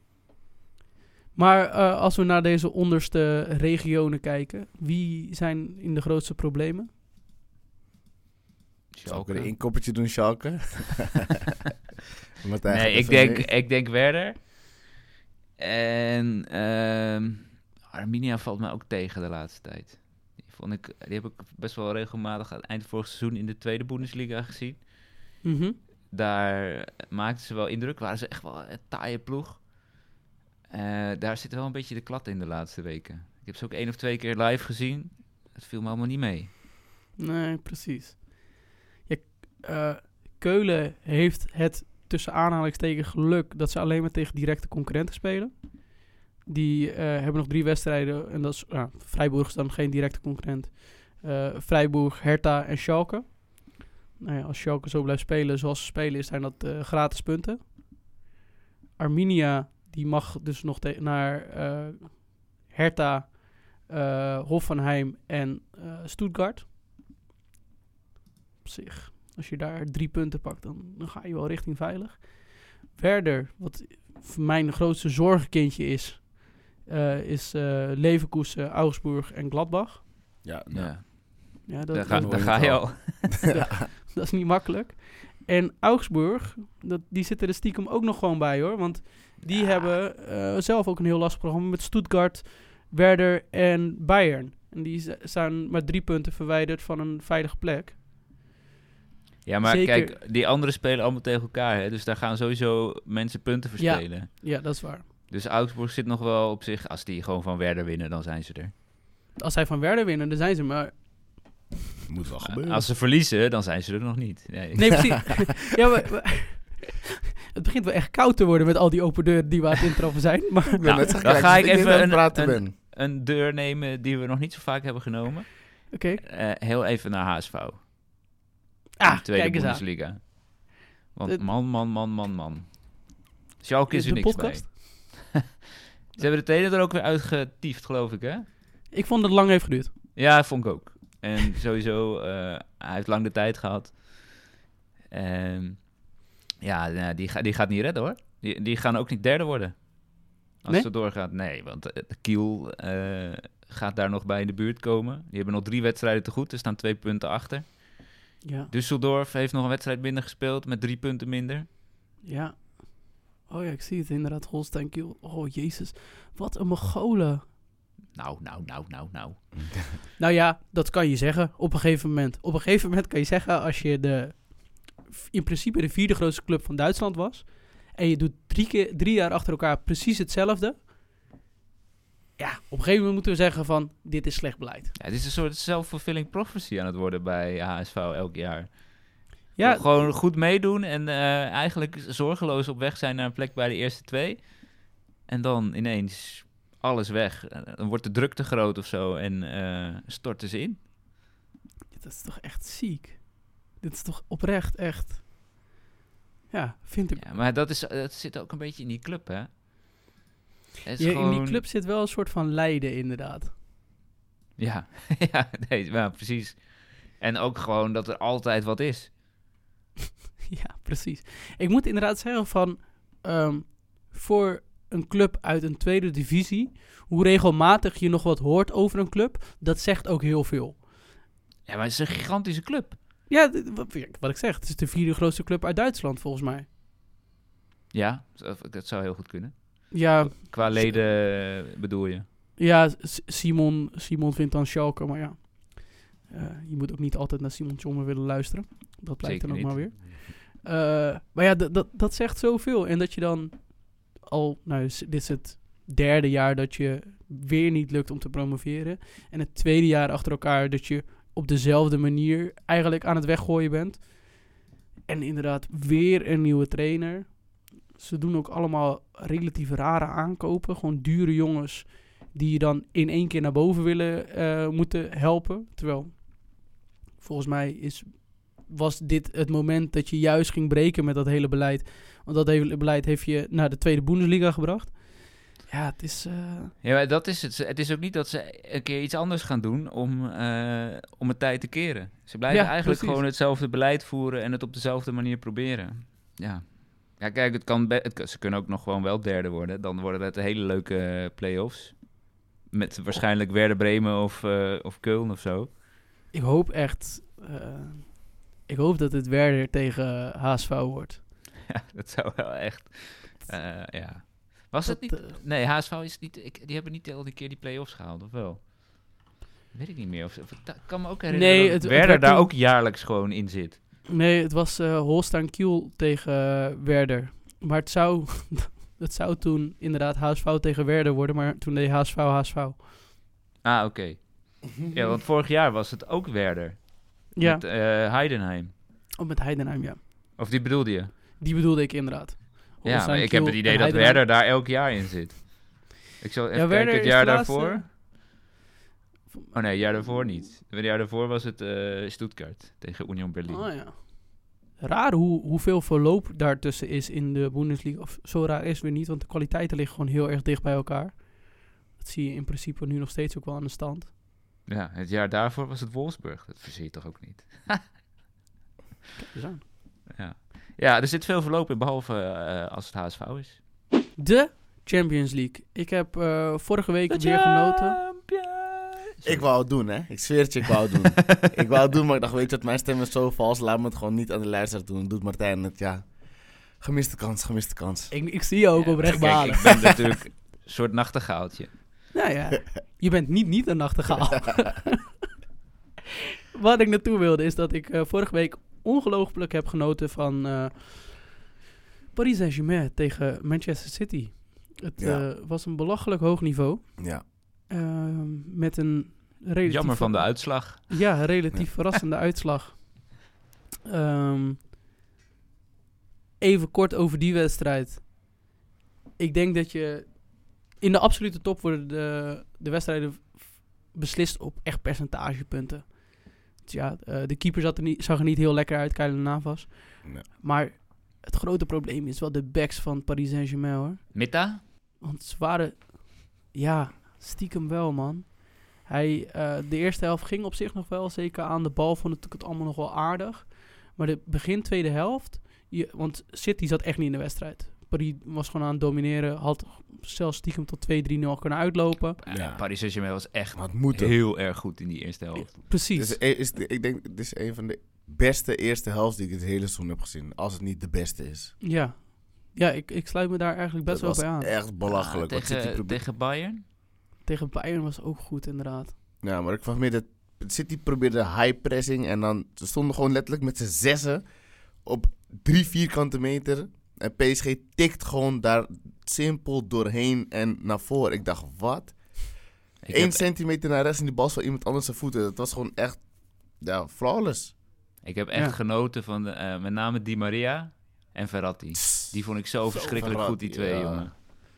Maar als we naar deze onderste regionen kijken, wie zijn in de grootste problemen? Zal ik er een inkoppertje doen, Schalke? Nee, ik denk Werder. En Arminia valt me ook tegen de laatste tijd. Die heb ik best wel regelmatig aan het eind vorig seizoen in de tweede Bundesliga gezien. Mm-hmm. Daar maakten ze wel indruk. Waren ze echt wel een taaie ploeg. Daar zit wel een beetje de klad in de laatste weken. Ik heb ze ook 1 of 2 keer live gezien. Het viel me allemaal niet mee. Nee, precies. Ja, Keulen heeft het tussen aanhalingstekens geluk dat ze alleen maar tegen directe concurrenten spelen. Die hebben nog 3 wedstrijden. En dat is Freiburg is dan geen directe concurrent. Freiburg, Hertha en Schalke. Nou ja, als Schalke zo blijft spelen zoals ze spelen, zijn dat gratis punten. Arminia die mag dus nog naar Hertha, Hoffenheim en Stuttgart. Op zich, als je daar 3 punten pakt, dan ga je wel richting veilig. Werder, wat voor mijn grootste zorgenkindje is Leverkusen, Augsburg en Gladbach. Ja. Daar ga je al. Dat is niet makkelijk. En Augsburg, die zitten er stiekem ook nog gewoon bij, hoor. Want die hebben zelf ook een heel lastig programma met Stuttgart, Werder en Bayern. En die staan maar 3 punten verwijderd van een veilige plek. Ja, maar zeker. Kijk, die anderen spelen allemaal tegen elkaar, hè? Dus daar gaan sowieso mensen punten verspelen. Ja, dat is waar. Dus Augsburg zit nog wel op zich, als die gewoon van Werder winnen, dan zijn ze er. Als zij van Werder winnen, dan zijn ze, maar moet wel gebeuren. Als ze verliezen, dan zijn ze er nog niet. Nee precies. Ja, maar het begint wel echt koud te worden met al die open deuren die we aan het intrappen zijn. Maar dan ga ik even een deur nemen die we nog niet zo vaak hebben genomen. Oké. Heel even naar HSV. De tweede Bundesliga. Want man. Schalke is er niks podcast? Bij. Ze hebben de trainer er ook weer uitgetiefd, geloof ik, hè? Ik vond dat het lang heeft geduurd. Ja, vond ik ook. En sowieso, hij heeft lang de tijd gehad. Die gaat niet redden, hoor. Die gaan ook niet derde worden. Als het doorgaat. Nee, want Kiel gaat daar nog bij in de buurt komen. Die hebben nog 3 wedstrijden te goed. Er staan 2 punten achter. Ja. Düsseldorf heeft nog een wedstrijd minder gespeeld met 3 punten minder. Ja. Oh ja, ik zie het inderdaad. Holstein Kiel. Oh, jezus. Wat een Mongolen. Nou. Nou ja, dat kan je zeggen op een gegeven moment. Op een gegeven moment kan je zeggen, als je in principe de 4e grootste club van Duitsland was, en je doet 3 jaar achter elkaar precies hetzelfde. Ja, op een gegeven moment moeten we zeggen van, dit is slecht beleid. Ja, het is een soort self-fulfilling prophecy aan het worden bij HSV elk jaar. Ja, gewoon goed meedoen en eigenlijk zorgeloos op weg zijn naar een plek bij de eerste 2. En dan ineens alles weg. Dan wordt de druk te groot of zo en storten ze in. Dat is toch echt ziek. Dit is toch oprecht echt. Ja, vind ik. Ja, maar dat zit ook een beetje in die club, hè? In die club zit wel een soort van lijden, inderdaad. Ja, ja, precies. En ook gewoon dat er altijd wat is. Ja, precies. Ik moet inderdaad zeggen van, voor een club uit een tweede divisie, hoe regelmatig je nog wat hoort over een club, dat zegt ook heel veel. Ja, maar het is een gigantische club. Ja, wat ik zeg, het is de 4e grootste club uit Duitsland, volgens mij. Ja, dat zou heel goed kunnen. Ja. Qua leden bedoel je? Ja, Simon vindt dan Schalke, maar ja. Je moet ook niet altijd naar Simon Tjommer willen luisteren. Dat blijkt Zeker dan ook niet. maar weer. Maar ja, dat zegt zoveel. En dat je dan dit is het 3e jaar dat je weer niet lukt om te promoveren. En het 2e jaar achter elkaar dat je op dezelfde manier eigenlijk aan het weggooien bent. En inderdaad weer een nieuwe trainer. Ze doen ook allemaal relatief rare aankopen. Gewoon dure jongens die je dan in 1 keer naar boven willen moeten helpen. Terwijl, volgens mij was dit het moment dat je juist ging breken met dat hele beleid. Want dat hele beleid heeft je naar de 2e Bundesliga gebracht. Ja, het is... Ja, maar dat is het. Het is ook niet dat ze een keer iets anders gaan doen om het tijd te keren. Ze blijven eigenlijk gewoon hetzelfde beleid voeren en het op dezelfde manier proberen. Ja. Ja, kijk, ze kunnen ook nog gewoon wel 3e worden. Dan worden het hele leuke play-offs. Met waarschijnlijk Werder Bremen of Köln of zo. Ik hoop echt... ik hoop dat het Werder tegen HSV wordt. Ja, dat zou wel echt... ja. Was het niet... Nee, HSV is niet... die hebben niet al die keer die play-offs gehaald, of wel? Weet ik niet meer. Ik kan me ook herinneren dat Werder daar ook jaarlijks gewoon in zit. Nee, het was Holstein Kiel tegen Werder. Maar het zou toen inderdaad HSV tegen Werder worden, maar toen deed HSV. Ah, oké. Ja, want vorig jaar was het ook Werder. Ja. Met Heidenheim. Oh, met Heidenheim, ja. Of die bedoelde je? Die bedoelde ik inderdaad. Ja, maar ik heb het idee dat Werder daar elk jaar in zit. Ik zal even kijken, het jaar daarvoor... Oh nee, het jaar daarvoor niet. Het jaar daarvoor was het Stuttgart tegen Union Berlin. Oh ja. Raar hoeveel verloop daartussen is in de Bundesliga. Of zo raar is het weer niet, want de kwaliteiten liggen gewoon heel erg dicht bij elkaar. Dat zie je in principe nu nog steeds ook wel aan de stand. Ja, het jaar daarvoor was het Wolfsburg. Dat verzie je toch ook niet? Kijk eens aan. Ja, er zit veel verloop in, behalve als het HSV is. De Champions League. Ik heb vorige week weer genoten. Ik wou het doen, hè. Ik zweer het je, ik wou het doen. Ik wou het doen, maar ik dacht, weet je wat, mijn stem is zo vals. Laat me het gewoon niet aan de luisteraar doen. Doet Martijn het, ja. Gemiste kans. Ik zie je ook oprecht balen. Ik ben natuurlijk een soort nachtegaaltje. Nou ja, je bent niet een nachtegaal. Wat ik naartoe wilde is dat ik vorige week ongelooflijk heb genoten van Paris Saint-Germain tegen Manchester City. Het was een belachelijk hoog niveau. Ja. Met een relatief... Jammer van de uitslag. Ja, een relatief verrassende uitslag. Even kort over die wedstrijd. Ik denk dat je... In de absolute top worden de wedstrijden beslist op echt percentagepunten. Dus ja, de keeper zag er niet heel lekker uit, Keylor Navas. Nee. Maar het grote probleem is wel de backs van Paris Saint-Germain, hoor. Mita? Want ze waren... Ja, stiekem wel, man. De eerste helft ging op zich nog wel. Zeker aan de bal vond ik het allemaal nog wel aardig. Maar de begin tweede helft... want City zat echt niet in de wedstrijd. Paris was gewoon aan het domineren. Had zelfs stiekem tot 2-3-0 kunnen uitlopen. Ja, Paris Saint-Germain was echt heel erg goed in die eerste helft. Precies. Ik denk, dit is een van de beste eerste helft die ik het hele seizoen heb gezien. Als het niet de beste is. Ja, ik sluit me daar eigenlijk best wel bij aan. Dat was echt belachelijk. Tegen Bayern? Tegen Bayern was ook goed, inderdaad. Ja, maar ik vond meer dat City probeerde high pressing. En dan ze stonden gewoon letterlijk met z'n zessen op 3 vierkante meter. En PSG tikt gewoon daar simpel doorheen en naar voren. Ik dacht, wat? 1 centimeter naar rechts en die bal van iemand anders zijn voeten. Dat was gewoon echt, flawless. Ik heb echt genoten van met name Di Maria en Verratti. Die vond ik zo verschrikkelijk goed, die twee, jongen.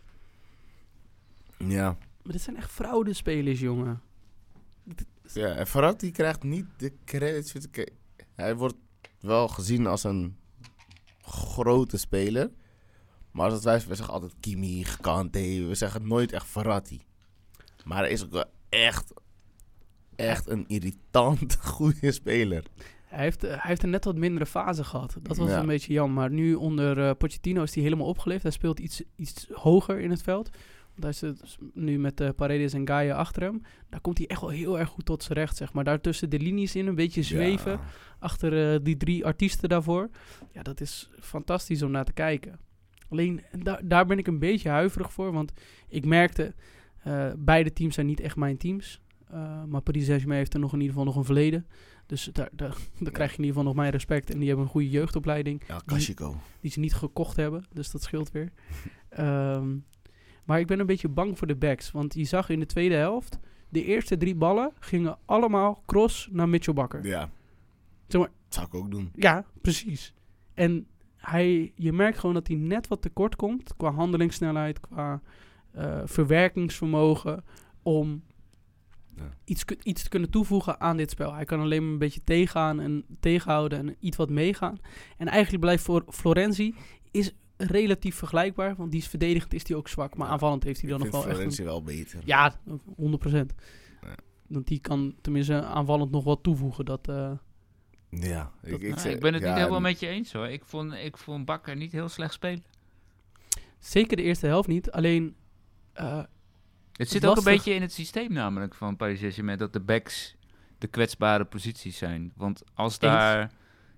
Ja. Maar dit zijn echt fraudespelers, jongen. Ja, en Verratti krijgt niet de credits. Hij wordt wel gezien als een grote speler. Maar als wij zeggen altijd Kimmich, Kanté. We zeggen nooit echt Verratti. Maar hij is ook wel echt een irritant goede speler. Hij heeft een net wat mindere fase gehad. Dat was een beetje jammer. Maar nu onder Pochettino is hij helemaal opgeleefd. Hij speelt iets hoger in het veld. Daar zit nu met Paredes en Gaia achter hem. Daar komt hij echt wel heel erg goed tot zijn recht, zeg maar. Daar tussen de linies in, een beetje zweven. Ja. Achter die 3 artiesten daarvoor. Ja, dat is fantastisch om naar te kijken. Alleen, daar ben ik een beetje huiverig voor. Want ik merkte, beide teams zijn niet echt mijn teams. Maar Paris Saint-Germain heeft er in ieder geval nog een verleden. Dus daar krijg je in ieder geval nog mijn respect. En die hebben een goede jeugdopleiding. Ja, Kashiko. Die ze niet gekocht hebben. Dus dat scheelt weer. Maar ik ben een beetje bang voor de backs. Want je zag in de tweede helft, de eerste 3 ballen gingen allemaal cross naar Mitchell Bakker. Ja. Zeg maar, dat zou ik ook doen. Ja, precies. En je merkt gewoon dat hij net wat tekort komt qua handelingssnelheid, qua verwerkingsvermogen om iets te kunnen toevoegen aan dit spel. Hij kan alleen maar een beetje tegenhouden en iets wat meegaan. En eigenlijk blijft voor Florenzi is relatief vergelijkbaar, want die is verdedigend is hij ook zwak, maar aanvallend heeft hij dan nog wel echt... Florenzi wel beter. Ja, 100%. Ja. Want die kan tenminste aanvallend nog wat toevoegen. Ja, ik ben het niet helemaal met je eens hoor. Ik vond Bakker niet heel slecht spelen. Zeker de eerste helft niet, alleen... het zit ook een beetje in het systeem namelijk van Paris Saint-Germain, dat de backs de kwetsbare posities zijn. Want als daar...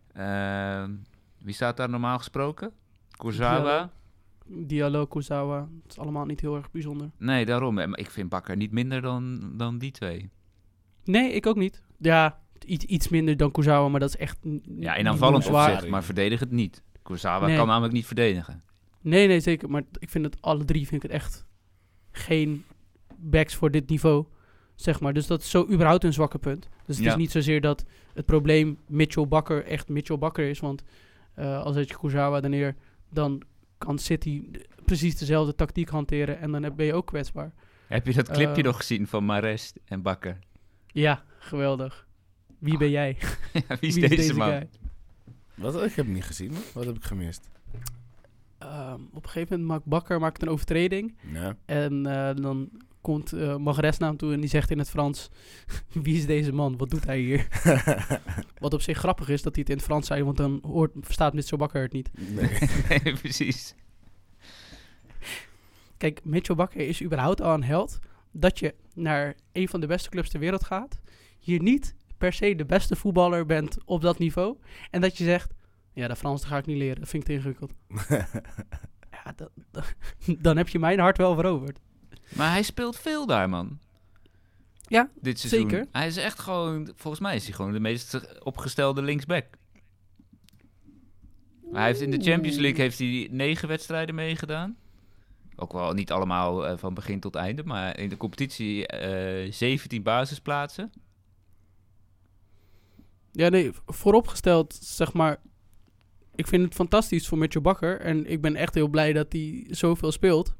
wie staat daar normaal gesproken? Kurzawa? Diallo, Kurzawa. Het is allemaal niet heel erg bijzonder. Nee, daarom. Maar ik vind Bakker niet minder dan die 2. Nee, ik ook niet. Ja, iets minder dan Kurzawa, maar dat is echt... Ja, in aanvallend opzicht, maar verdedig het niet. Kurzawa kan namelijk niet verdedigen. Nee, zeker. Maar ik vind het alle 3 vind ik het echt geen backs voor dit niveau, zeg maar. Dus dat is zo überhaupt een zwakke punt. Dus het is niet zozeer dat het probleem Mitchell Bakker echt Mitchell Bakker is, want als zet je Kurzawa er neer, dan kan City precies dezelfde tactiek hanteren en dan ben je ook kwetsbaar. Heb je dat clipje nog gezien van Mahrez en Bakker? Ja, geweldig. Wie ben jij? Ja, wie is deze man? Guy? Wat? Ik heb het niet gezien. Wat heb ik gemist? Op een gegeven moment maakt een overtreding. Ja. En dan komt Mahrez naar hem toe en die zegt in het Frans... Wie is deze man? Wat doet hij hier? Wat op zich grappig is dat hij het in het Frans zei... want dan verstaat Mitchell Bakker het niet. Nee, precies. Kijk, Mitchell Bakker is überhaupt al een held... dat je naar een van de beste clubs ter wereld gaat... hier niet per se de beste voetballer bent op dat niveau... en dat je zegt... Ja, dat Frans ga ik niet leren. Dat vind ik te ingewikkeld. Ja, dan heb je mijn hart wel veroverd. Maar hij speelt veel daar, man. Ja, dit seizoen. Zeker. Hij is echt gewoon... Volgens mij is hij gewoon de meest opgestelde linksback. Hij heeft in de Champions League heeft hij 9 wedstrijden meegedaan. Ook wel niet allemaal van begin tot einde. Maar in de competitie 17 basisplaatsen. Ja, nee, vooropgesteld, zeg maar... Ik vind het fantastisch voor Mitchell Bakker. En ik ben echt heel blij dat hij zoveel speelt.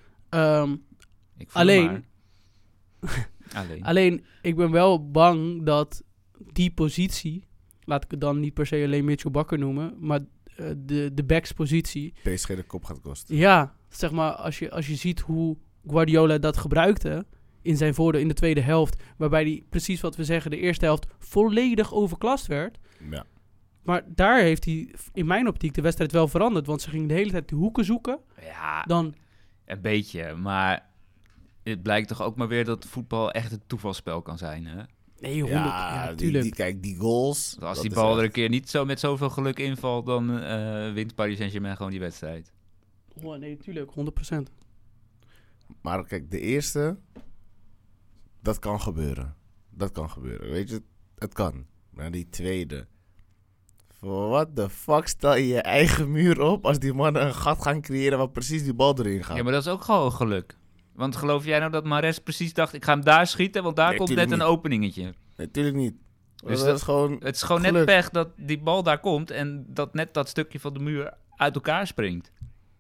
Alleen, ik ben wel bang dat die positie... Laat ik het dan niet per se alleen Mitchell Bakker noemen... maar de backspositie... PSG de kop gaat kosten. Ja, zeg maar, als je ziet hoe Guardiola dat gebruikte... in zijn voordeel in de tweede helft... waarbij hij, precies wat we zeggen, de eerste helft... volledig overklast werd... Ja. Maar daar heeft hij in mijn optiek de wedstrijd wel veranderd. Want ze gingen de hele tijd de hoeken zoeken. Ja, een beetje. Maar het blijkt toch ook maar weer dat voetbal echt een toevalspel kan zijn, hè? Nee, 100. Ja, tuurlijk. Die goals... Als die bal er een keer niet zo met zoveel geluk invalt... dan wint Paris Saint-Germain gewoon die wedstrijd. Oh, nee, tuurlijk. 100%. Maar kijk, de eerste... Dat kan gebeuren. Weet je, het kan. Maar die tweede... What the fuck, stel je je eigen muur op als die mannen een gat gaan creëren waar precies die bal erin gaat? Ja, maar dat is ook gewoon geluk. Want geloof jij nou dat Mahrez precies dacht, ik ga hem daar schieten, want daar komt net een openingetje? Nee, natuurlijk niet. Dus het is gewoon net pech dat die bal daar komt en dat net dat stukje van de muur uit elkaar springt.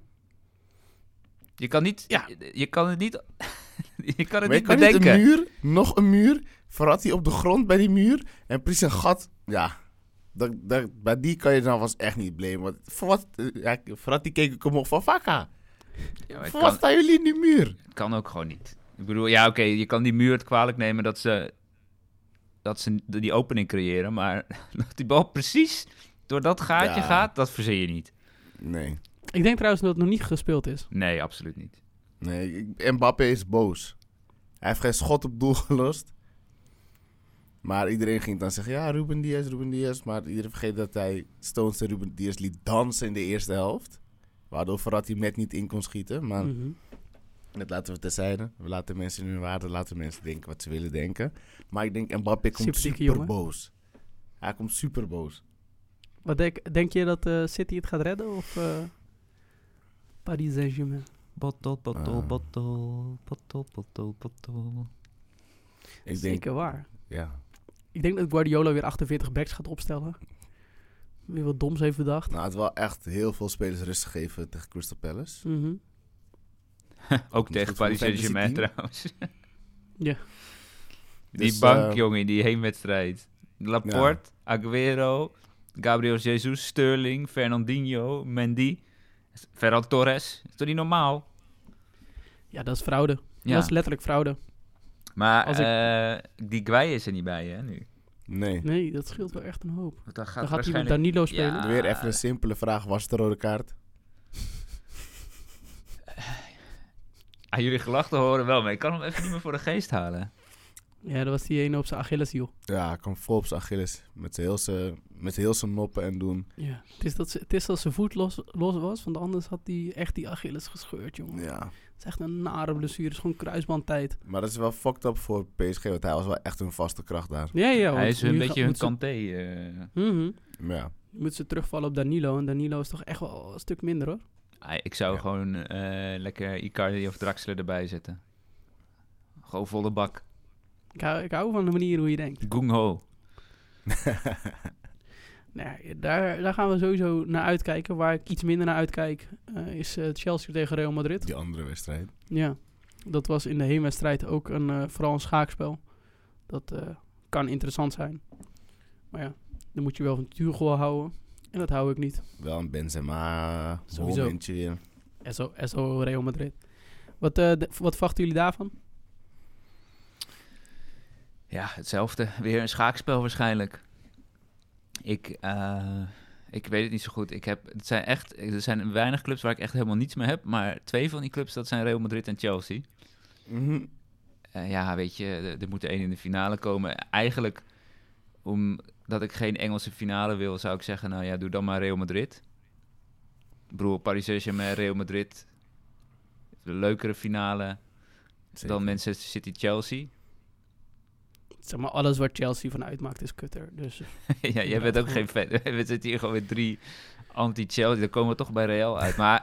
Je kan niet... Ja. Je kan het niet... je kan het niet bedenken. Niet een muur, nog een muur, verrat hij op de grond bij die muur en precies een gat... Ja... Bij die kan je dan was echt niet blamen. Want voordat die keek ik hem op van Vakka. Ja, voor wat staan jullie in die muur? Het kan ook gewoon niet. Ik bedoel, ja oké, je kan die muur het kwalijk nemen dat ze die opening creëren. Maar dat die bal precies door dat gaatje gaat, dat verzin je niet. Nee. Ik denk trouwens dat het nog niet gespeeld is. Nee, absoluut niet. Nee, Mbappé is boos. Hij heeft geen schot op doel gelost. Maar iedereen ging dan zeggen, ja, Ruben Dias. Maar iedereen vergeet dat hij Stones en Ruben Dias liet dansen in de eerste helft. Waardoor Verratti net niet in kon schieten. Maar dat laten we terzijde. We laten mensen in hun waarde, laten mensen denken wat ze willen denken. Maar ik denk, Mbappé komt super boos. Hij komt super boos. Wat denk je dat City het gaat redden of Paris Saint-Germain? Bottle. Zeker waar. Ja. Ik denk dat Guardiola weer 48 backs gaat opstellen. Weer wat doms heeft bedacht. Nou, het wel echt heel veel spelers rust gegeven tegen Crystal Palace. Ook tegen Paris Saint-Germain trouwens. Ja. Die dus, bank, jongen, die heenwedstrijd. Laporte, Aguero, Gabriel Jesus, Sterling, Fernandinho, Mendy, Ferran Torres. Is toch niet normaal? Ja, dat is fraude. Ja. Dat is letterlijk fraude. Maar die Gueye is er niet bij, hè, nu? Nee, dat scheelt wel echt een hoop. Dan gaat hij met Danilo spelen. Ja. Weer even een simpele vraag. Was het de rode kaart? Jullie gelachten horen wel, maar ik kan hem even niet meer voor de geest halen. Ja, dat was die ene op zijn Achilleshiel. Ja, hij kwam vol op zijn Achilles. Met heel zijn noppen en doen. Ja, het is dat zijn voet los was, want anders had hij echt die Achilles gescheurd, jongen. Ja. Het is echt een nare blessure, het is gewoon kruisbandtijd. Maar dat is wel fucked up voor PSG, want hij was wel echt een vaste kracht daar. Ja, hij is een beetje hun Kanté. Ja. Moet ze terugvallen op Danilo, en Danilo is toch echt wel een stuk minder, hoor. Ik zou gewoon lekker Icardi of Draxler erbij zetten. Gewoon volle bak. Ik hou van de manier hoe je denkt. Gung Ho. Nee, daar gaan we sowieso naar uitkijken. Waar ik iets minder naar uitkijk is Chelsea tegen Real Madrid. Die andere wedstrijd. Ja, dat was in de heenwedstrijd ook vooral een schaakspel. Dat kan interessant zijn. Maar ja, dan moet je wel van Tuchel houden. En dat hou ik niet. Wel een Benzema momentje weer. Esso Real Madrid. Wat verwachten jullie daarvan? Ja, hetzelfde. Weer een schaakspel waarschijnlijk. Ik weet het niet zo goed. Er zijn weinig clubs waar ik echt helemaal niets mee heb. Maar 2 van die clubs, dat zijn Real Madrid en Chelsea. Ja, weet je, er moet er 1 in de finale komen. Eigenlijk, omdat ik geen Engelse finale wil, zou ik zeggen, nou ja, doe dan maar Real Madrid. Broer, Paris Saint-Germain, Real Madrid. De leukere finale. Zeker. Dan Manchester City, Chelsea. Zeg maar, alles wat Chelsea van uitmaakt is kutter. Dus, ja, jij bent ook geen fan. We zitten hier gewoon met 3 anti-Chelsea. Dan komen we toch bij Real uit. Maar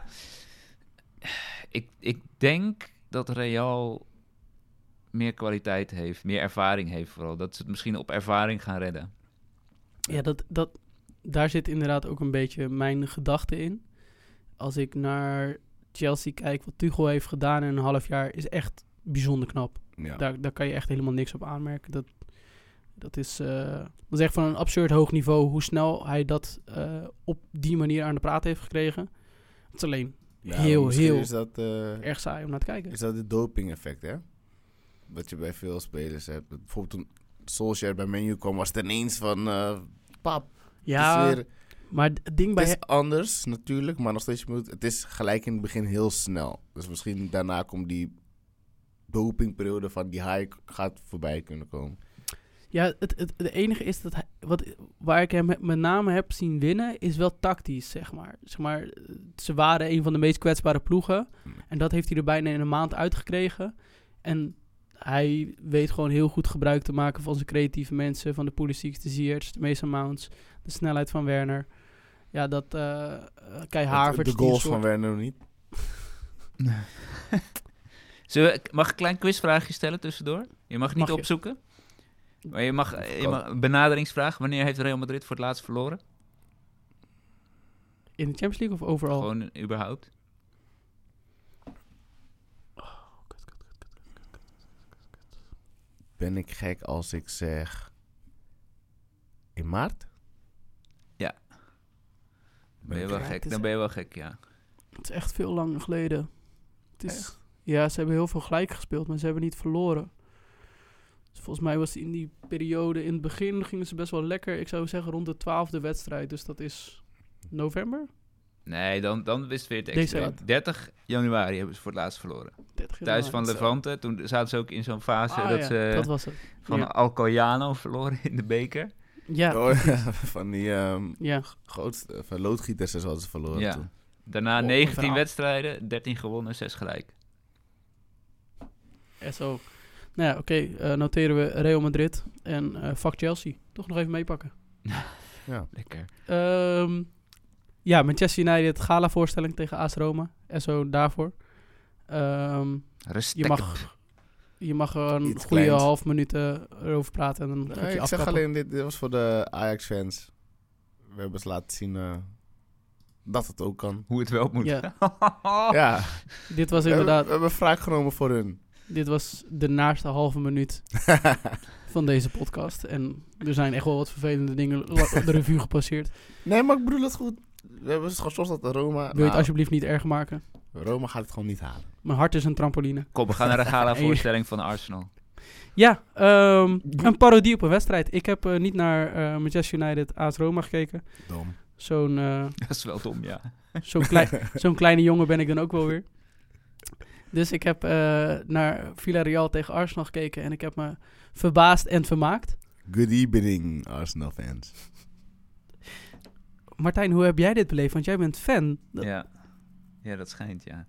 ik denk dat Real meer kwaliteit heeft. Meer ervaring heeft vooral. Dat ze het misschien op ervaring gaan redden. Ja, daar zit inderdaad ook een beetje mijn gedachte in. Als ik naar Chelsea kijk, wat Tuchel heeft gedaan in een half jaar, is echt bijzonder knap. Ja. Daar kan je echt helemaal niks op aanmerken. Dat is echt van een absurd hoog niveau hoe snel hij dat op die manier aan de praat heeft gekregen. Het is alleen heel is dat, erg saai om naar te kijken. Is dat het doping-effect, hè? Wat je bij veel spelers hebt. Bijvoorbeeld toen Solskjaer bij Man U kwam, was het ineens van pap. Ja, maar het ding bij... Het is anders natuurlijk, maar nog steeds, het is gelijk in het begin heel snel. Dus misschien daarna komt die dopingperiode van die high gaat voorbij kunnen komen. Ja, het enige is dat waar ik hem met name heb zien winnen, is wel tactisch, zeg maar. Ze waren een van de meest kwetsbare ploegen. En dat heeft hij er bijna in een maand uitgekregen. En hij weet gewoon heel goed gebruik te maken van zijn creatieve mensen, van de Pulisic, de Ziyech, de Mason Mounts, de snelheid van Werner. Ja, dat Kai Havertz... De goals van Werner nog niet. Mag ik een klein quizvraagje stellen tussendoor? Je mag niet opzoeken. Maar je mag een benaderingsvraag. Wanneer heeft Real Madrid voor het laatst verloren? In de Champions League of overal? Gewoon überhaupt. Ben ik gek als ik zeg in maart? Ja. Ben je wel gek? Dan ben je wel gek, ja. Het is echt veel lang geleden. Ja, ze hebben heel veel gelijk gespeeld, maar ze hebben niet verloren. Dus volgens mij was in die periode, in het begin gingen ze best wel lekker. Ik zou zeggen rond de 12e wedstrijd. Dus dat is november? Nee, dan wist weer het extra. 30 januari hebben ze voor het laatst verloren. Thuis van Levante. Toen zaten ze ook in zo'n fase dat ze dat was het. van Alcoyano verloren in de beker. Ja, van die grootste van loodgieters hadden ze verloren toen. Daarna 19 wedstrijden, 13 gewonnen, 6 gelijk. Zo. Nou ja, oké. Noteren we Real Madrid en fuck Chelsea. Toch nog even meepakken. Ja, lekker. Manchester United gala-voorstelling tegen AS Roma. En zo daarvoor. Je mag een goede half minuut erover praten. En dan ik zeg alleen, dit was voor de Ajax-fans. We hebben ze laten zien dat het ook kan. Hoe het wel moet. Ja. Dit was inderdaad... We hebben wraak genomen voor hun. Dit was de naaste halve minuut van deze podcast. En er zijn echt wel wat vervelende dingen de revue gepasseerd. Nee, maar ik bedoel het goed. We hebben het gezocht dat Roma... Wil je het alsjeblieft niet erger maken? Roma gaat het gewoon niet halen. Mijn hart is een trampoline. Kom, we gaan naar de gala-voorstelling van Arsenal. Ja, een parodie op een wedstrijd. Ik heb niet naar Manchester United AS Roma gekeken. Dom. Dat is wel dom, ja. Zo'n kleine jongen ben ik dan ook wel weer. Dus ik heb naar Villarreal tegen Arsenal gekeken en ik heb me verbaasd en vermaakt. Good evening, Arsenal fans. Martijn, hoe heb jij dit beleefd? Want jij bent fan. Ja, dat schijnt, ja.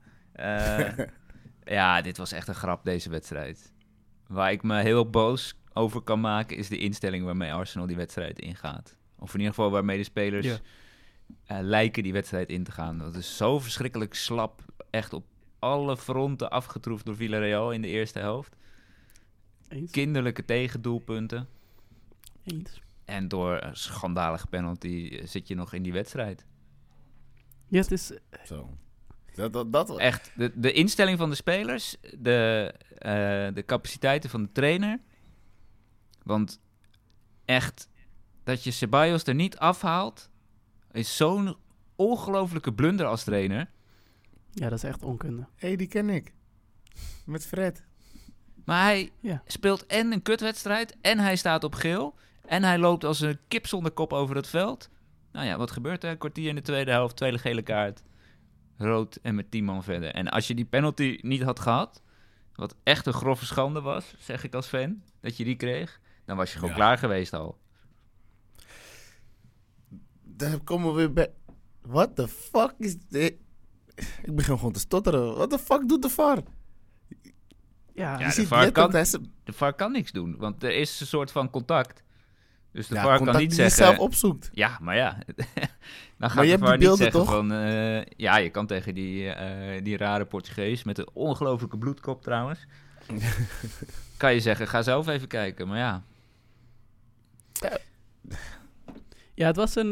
Ja, dit was echt een grap, deze wedstrijd. Waar ik me heel boos over kan maken, is de instelling waarmee Arsenal die wedstrijd ingaat. Of in ieder geval waarmee de spelers lijken die wedstrijd in te gaan. Dat is zo verschrikkelijk slap. Echt op alle fronten afgetroefd door Villarreal in de eerste helft. Eens. Kinderlijke tegendoelpunten. Eens. En door een schandalige penalty zit je nog in die wedstrijd. Ja, het is... Zo. Dat... Echt, de instelling van de spelers, de capaciteiten van de trainer. Want echt, dat je Ceballos er niet afhaalt, is zo'n ongelofelijke blunder als trainer. Ja, dat is echt onkunde. Hé, die ken ik. Met Fred. Maar hij speelt en een kutwedstrijd en hij staat op geel. En hij loopt als een kip zonder kop over het veld. Nou ja, wat gebeurt er? Een kwartier in de tweede helft, tweede gele kaart. Rood en met 10 man verder. En als je die penalty niet had gehad, wat echt een grove schande was, zeg ik als fan, dat je die kreeg, dan was je gewoon klaar geweest al. Daar komen we weer bij... What the fuck is dit? Ik begin gewoon te stotteren. What the fuck doet de VAR? Ja, de VAR kan niks doen, want er is een soort van contact. Dus de VAR kan niet zeggen... zelf opzoekt. Ja, maar ja. Dan gaat maar je de VAR niet zeggen toch? Van... ja, je kan tegen die rare Portugees met een ongelofelijke bloedkop trouwens. Kan je zeggen, ga zelf even kijken. Maar ja. Ja, het was een...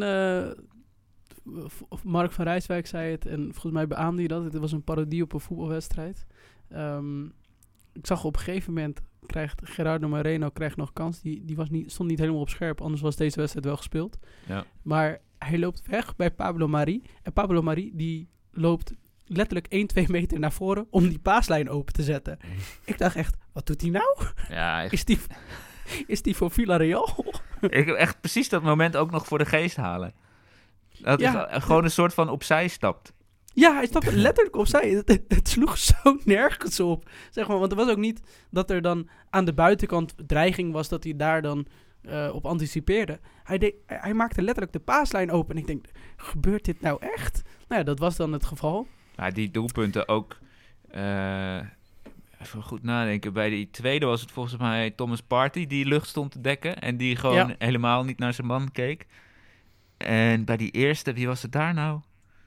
Mark van Rijswijk zei het en volgens mij beaamde hij dat. Het was een parodie op een voetbalwedstrijd. Ik zag op een gegeven moment... Gerardo Moreno krijgt nog kans. Die stond niet helemaal op scherp. Anders was deze wedstrijd wel gespeeld. Ja. Maar hij loopt weg bij Pablo Mari. En Pablo Mari die loopt letterlijk 1-2 meter naar voren om die paaslijn open te zetten. Ik dacht echt, wat doet hij nou? Ja, is die voor Villarreal? Ik heb echt precies dat moment ook nog voor de geest halen. Dat hij gewoon een soort van opzij stapt. Ja, hij stapte letterlijk opzij. Het sloeg zo nergens op. Zeg maar, want er was ook niet dat er dan aan de buitenkant dreiging was dat hij daar dan op anticipeerde. Hij maakte letterlijk de paaslijn open. En ik denk, gebeurt dit nou echt? Nou ja, dat was dan het geval. Ja, die doelpunten ook... even goed nadenken. Bij die tweede was het volgens mij Thomas Partey die lucht stond te dekken. En die gewoon helemaal niet naar zijn man keek. En bij die eerste, wie was het daar nou?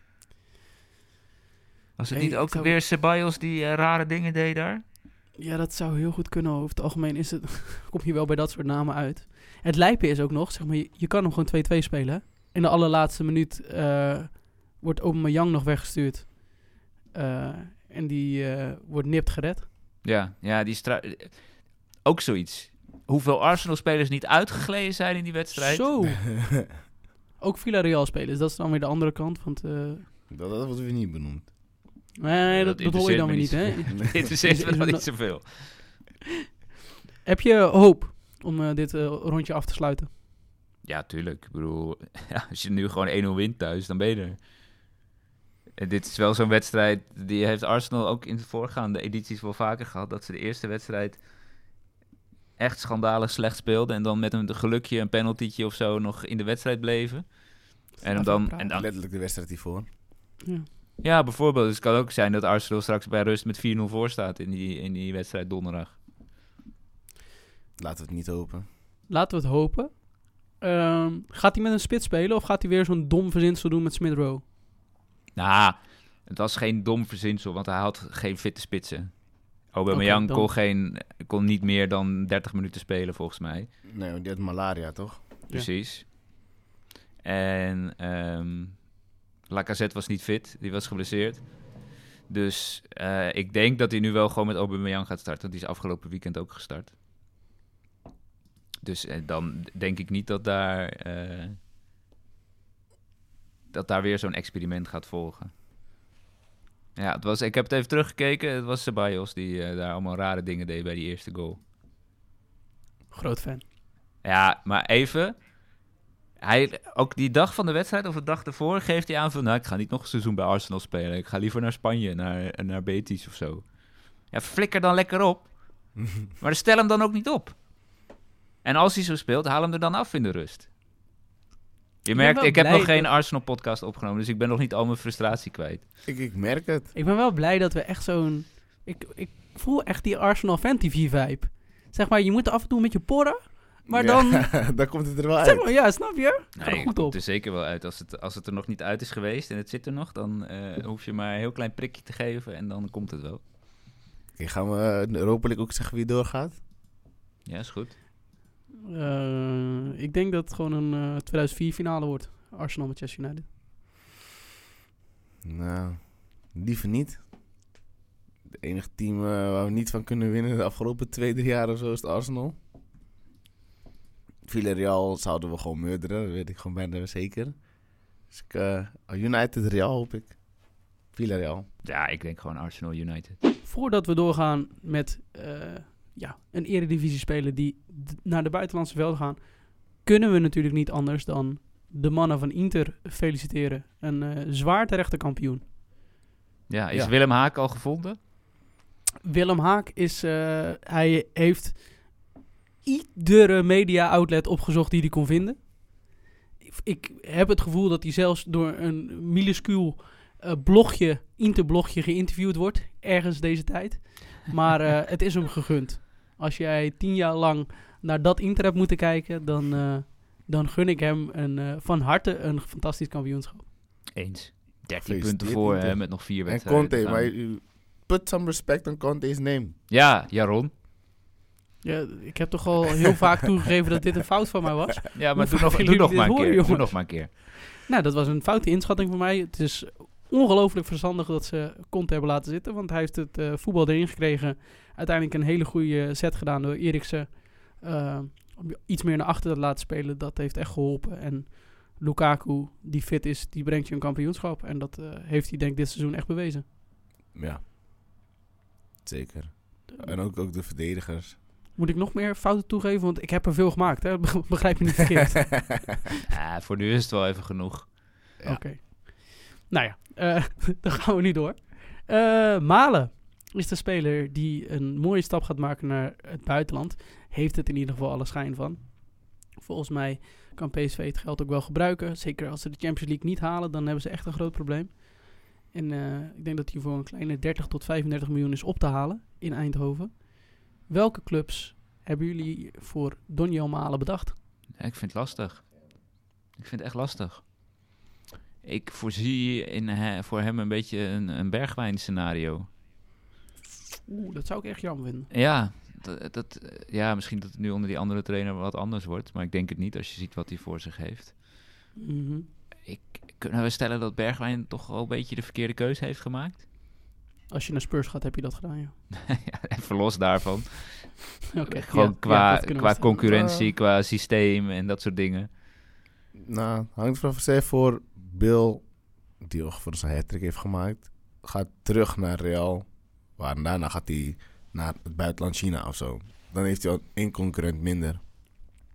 Was het niet ook weer Ceballos die rare dingen deed daar? Ja, dat zou heel goed kunnen. Over het algemeen kom je wel bij dat soort namen uit. Het lijpe is ook nog, zeg maar, je kan hem gewoon 2-2 spelen. Hè? In de allerlaatste minuut wordt Aubameyang nog weggestuurd. En die wordt nipt gered. Ja, die ook zoiets. Hoeveel Arsenal-spelers niet uitgegleden zijn in die wedstrijd. Zo. Ook Villarreal-spelers. Dat is dan weer de andere kant. Want, dat wordt weer niet benoemd. Nee, dat hoor je dan weer niet, hè? Dat interesseert me wel niet zoveel. Heb je hoop om dit rondje af te sluiten? Ja, tuurlijk. Ik bedoel, als je nu gewoon 1-0 wint thuis, dan ben je er. Dit is wel zo'n wedstrijd, die heeft Arsenal ook in de voorgaande edities wel vaker gehad, dat ze de eerste wedstrijd echt schandalig slecht speelden en dan met een gelukje, een penaltytje of zo nog in de wedstrijd bleven. En dan letterlijk de wedstrijd hiervoor. Ja, bijvoorbeeld. Dus het kan ook zijn dat Arsenal straks bij rust met 4-0 voor staat in die wedstrijd donderdag. Laten we het niet hopen. Laten we het hopen. Gaat hij met een spits spelen of gaat hij weer zo'n dom verzinsel doen met Smith Rowe? Nou, het was geen dom verzinsel, want hij had geen fitte spitsen. Aubameyang kon niet meer dan 30 minuten spelen, volgens mij. Nee, die had malaria, toch? Precies. En Lacazette was niet fit, die was geblesseerd. Dus ik denk dat hij nu wel gewoon met Aubameyang gaat starten. Die is afgelopen weekend ook gestart. Dus dan denk ik niet dat daar weer zo'n experiment gaat volgen. Ja, ik heb het even teruggekeken. Het was Ceballos die daar allemaal rare dingen deed bij die eerste goal. Groot fan. Ja, maar even. Ook die dag van de wedstrijd of de dag ervoor geeft hij aan van... ik ga niet nog een seizoen bij Arsenal spelen. Ik ga liever naar Spanje, naar Betis of zo. Ja, flikker dan lekker op. Maar stel hem dan ook niet op. En als hij zo speelt, haal hem er dan af in de rust. Je merkt, ik heb nog geen Arsenal-podcast opgenomen... dus ik ben nog niet al mijn frustratie kwijt. Ik merk het. Ik ben wel blij dat we echt zo'n... Ik voel echt die Arsenal-fan-TV-vibe. Zeg maar, je moet er af en toe met je porren... Maar dan... dan komt het er wel uit. Zeg maar, ja, snap je? Nee, het komt er zeker wel uit. Als het er nog niet uit is geweest en het zit er nog... dan hoef je maar een heel klein prikje te geven en dan komt het wel. Okay, gaan we de Europa League ook zeggen wie doorgaat? Ja, is goed. Ik denk dat het gewoon een 2004 finale wordt. Arsenal-Manchester United. Nou, liever niet. Het enige team waar we niet van kunnen winnen de afgelopen 2-3 jaar of zo is het Arsenal. Villarreal zouden we gewoon murderen, dat weet ik gewoon bijna zeker. Dus United, Real hoop ik. Villarreal. Ja, ik denk gewoon Arsenal United. Voordat we doorgaan met een eredivisie speler die naar de buitenlandse velden gaan, kunnen we natuurlijk niet anders dan de mannen van Inter feliciteren. Een zwaar terechte kampioen. Ja, is Willem Haak al gevonden? Willem Haak hij heeft iedere media-outlet opgezocht die hij kon vinden. Ik heb het gevoel dat hij zelfs door een minuscuul Inter-blogje geïnterviewd wordt. Ergens deze tijd. Maar het is hem gegund. Als jij 10 jaar lang naar dat Inter hebt moeten kijken, dan gun ik hem van harte een fantastisch kampioenschap. Eens. 13 punten voor met nog 4 wedstrijden. En Conte, maar put some respect on Conte's name. Ja, Jaron. Ja, ik heb toch al heel vaak toegegeven dat dit een fout van mij was. Ja, maar doe nog maar een keer. Nou, dat was een foute inschatting van mij. Het is ongelooflijk verstandig dat ze Conte hebben laten zitten. Want hij heeft het voetbal erin gekregen. Uiteindelijk een hele goede set gedaan door Eriksen. Om iets meer naar achter te laten spelen. Dat heeft echt geholpen. En Lukaku, die fit is, die brengt je een kampioenschap. En dat heeft hij denk ik dit seizoen echt bewezen. Ja, zeker. En ook de verdedigers. Moet ik nog meer fouten toegeven? Want ik heb er veel gemaakt, hè? Begrijp me niet verkeerd. Voor nu is het wel even genoeg. Ja. Oké. Nou ja, dan gaan we nu door. Malen is de speler die een mooie stap gaat maken naar het buitenland. Heeft het in ieder geval alle schijn van. Volgens mij kan PSV het geld ook wel gebruiken. Zeker als ze de Champions League niet halen, dan hebben ze echt een groot probleem. En ik denk dat hij voor een kleine 30 tot 35 miljoen is op te halen in Eindhoven. Welke clubs hebben jullie voor Doniel Malen bedacht? Ja, ik vind het lastig. Ik vind het echt lastig. Ik voorzie voor hem een beetje een Bergwijn scenario. Dat zou ik echt jammer vinden. Ja, misschien dat het nu onder die andere trainer wat anders wordt. Maar ik denk het niet als je ziet wat hij voor zich heeft. Mm-hmm. Kunnen we stellen dat Bergwijn toch wel een beetje de verkeerde keuze heeft gemaakt? Als je naar Spurs gaat, heb je dat gedaan, ja. Ja, even los daarvan. Okay, gewoon qua concurrentie, qua systeem en dat soort dingen. Nou, hangt vanaf voor Bill, die ook voor zijn hat-trick heeft gemaakt, gaat terug naar Real. Waar daarna gaat hij naar het buitenland China of zo. Dan heeft hij al 1 concurrent minder.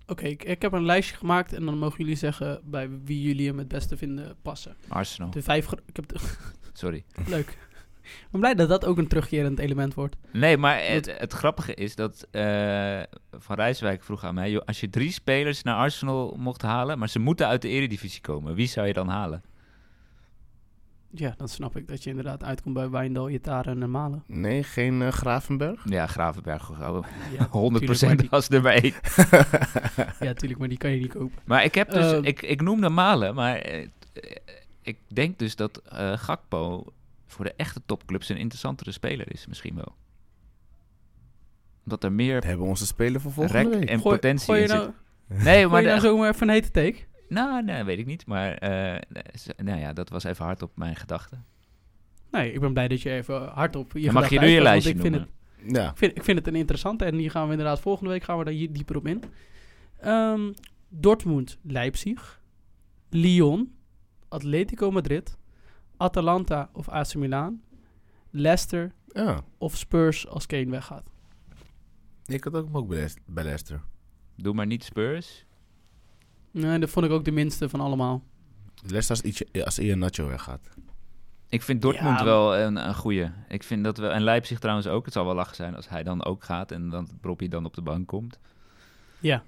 Oké, ik heb een lijstje gemaakt en dan mogen jullie zeggen bij wie jullie hem het beste vinden passen. Arsenal. De 5... Sorry. Leuk. Ik ben blij dat dat ook een terugkerend element wordt. Nee, maar het grappige is dat Van Rijswijk vroeg aan mij... Joh, als je 3 spelers naar Arsenal mocht halen, maar ze moeten uit de Eredivisie komen, wie zou je dan halen? Ja, dan snap ik dat je inderdaad uitkomt bij Wijndal, Iataren en Malen. Nee, geen Gravenberg? Ja, Gravenberg. Ja, 100% als nummer 1. Ja, tuurlijk, maar die kan je niet kopen. Maar ik heb dus... ik noemde Malen, maar ik denk dus dat Gakpo voor de echte topclubs een interessantere speler is, misschien wel. Omdat er meer... Dat hebben onze spelers voor volgende week. En potentie in zit. Nee, maar nou zomaar even een hete take? Nou, nee, weet ik niet. Maar nou ja, dat was even hard op mijn gedachten. Nee, ik ben blij dat je even hardop je mag je nu je lijstje noemen? Ik vind het een interessante. En hier gaan we inderdaad volgende week daar dieper op in. Dortmund, Leipzig, Lyon, Atletico Madrid, Atalanta of AC Milan, Leicester of Spurs als Kane weggaat. Ik had ook bij Leicester. Doe maar niet Spurs. Nee, dat vond ik ook de minste van allemaal. Leicester als Iheanacho weggaat. Ik vind Dortmund wel een goeie. Ik vind dat wel, en Leipzig trouwens ook. Het zal wel lachen zijn als hij dan ook gaat en dan Brobbey dan op de bank komt. Ja.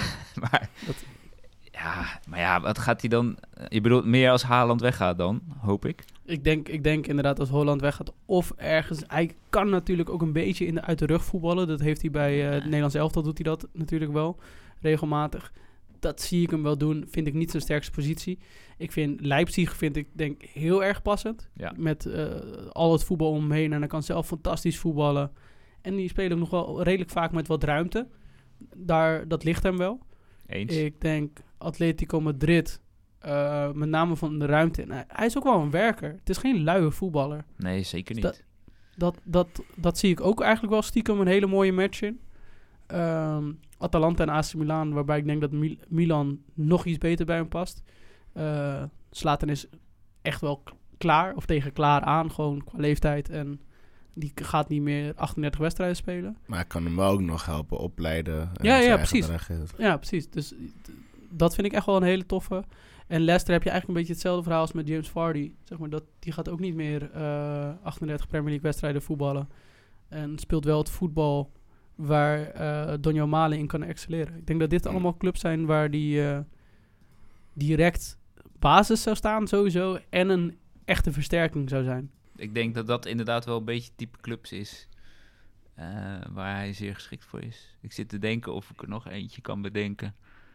maar wat gaat hij dan... Je bedoelt meer als Haaland weggaat dan, hoop ik? Ik denk inderdaad als Haaland weggaat of ergens... Hij kan natuurlijk ook een beetje uit de rug voetballen. Dat heeft hij bij het Nederlands elftal, doet hij dat natuurlijk wel regelmatig. Dat zie ik hem wel doen. Vind ik niet zijn sterkste positie. Ik vind Leipzig denk heel erg passend. Ja. Met al het voetbal omheen. En hij kan zelf fantastisch voetballen. En die spelen nog wel redelijk vaak met wat ruimte. Dat ligt hem wel. Eens. Ik denk Atletico Madrid. Met name van de ruimte. En hij is ook wel een werker. Het is geen luie voetballer. Nee, zeker niet. Dat zie ik ook eigenlijk wel stiekem een hele mooie match in. Atalanta en AC Milan, waarbij ik denk dat Milan nog iets beter bij hem past. Zlatan is echt wel klaar, of tegen klaar aan, gewoon qua leeftijd. En die gaat niet meer 38 wedstrijden spelen. Maar hij kan hem wel ook nog helpen opleiden. Ja, precies. Ja, precies. Dus dat vind ik echt wel een hele toffe. En Leicester heb je eigenlijk een beetje hetzelfde verhaal als met James Vardy. Zeg maar, die gaat ook niet meer 38 Premier League wedstrijden voetballen. En speelt wel het voetbal waar Donjo Malen in kan excelleren. Ik denk dat dit allemaal clubs zijn waar die direct basis zou staan sowieso en een echte versterking zou zijn. Ik denk dat dat inderdaad wel een beetje type clubs is waar hij zeer geschikt voor is. Ik zit te denken of ik er nog eentje kan bedenken.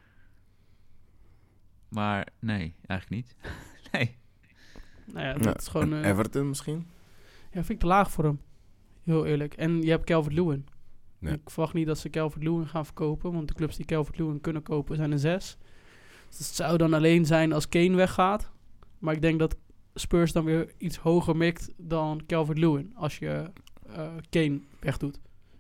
Maar nee, eigenlijk niet. Nee. Nou ja, dat is gewoon... Everton misschien? Ja, vind ik te laag voor hem. Heel eerlijk. En je hebt Calvert-Lewin. Ja. Ik verwacht niet dat ze Calvert-Lewin gaan verkopen, want de clubs die Calvert-Lewin kunnen kopen zijn er 6. Dus het zou dan alleen zijn als Kane weggaat. Maar ik denk dat Spurs dan weer iets hoger mikt dan Calvert-Lewin als je Kane wegdoet.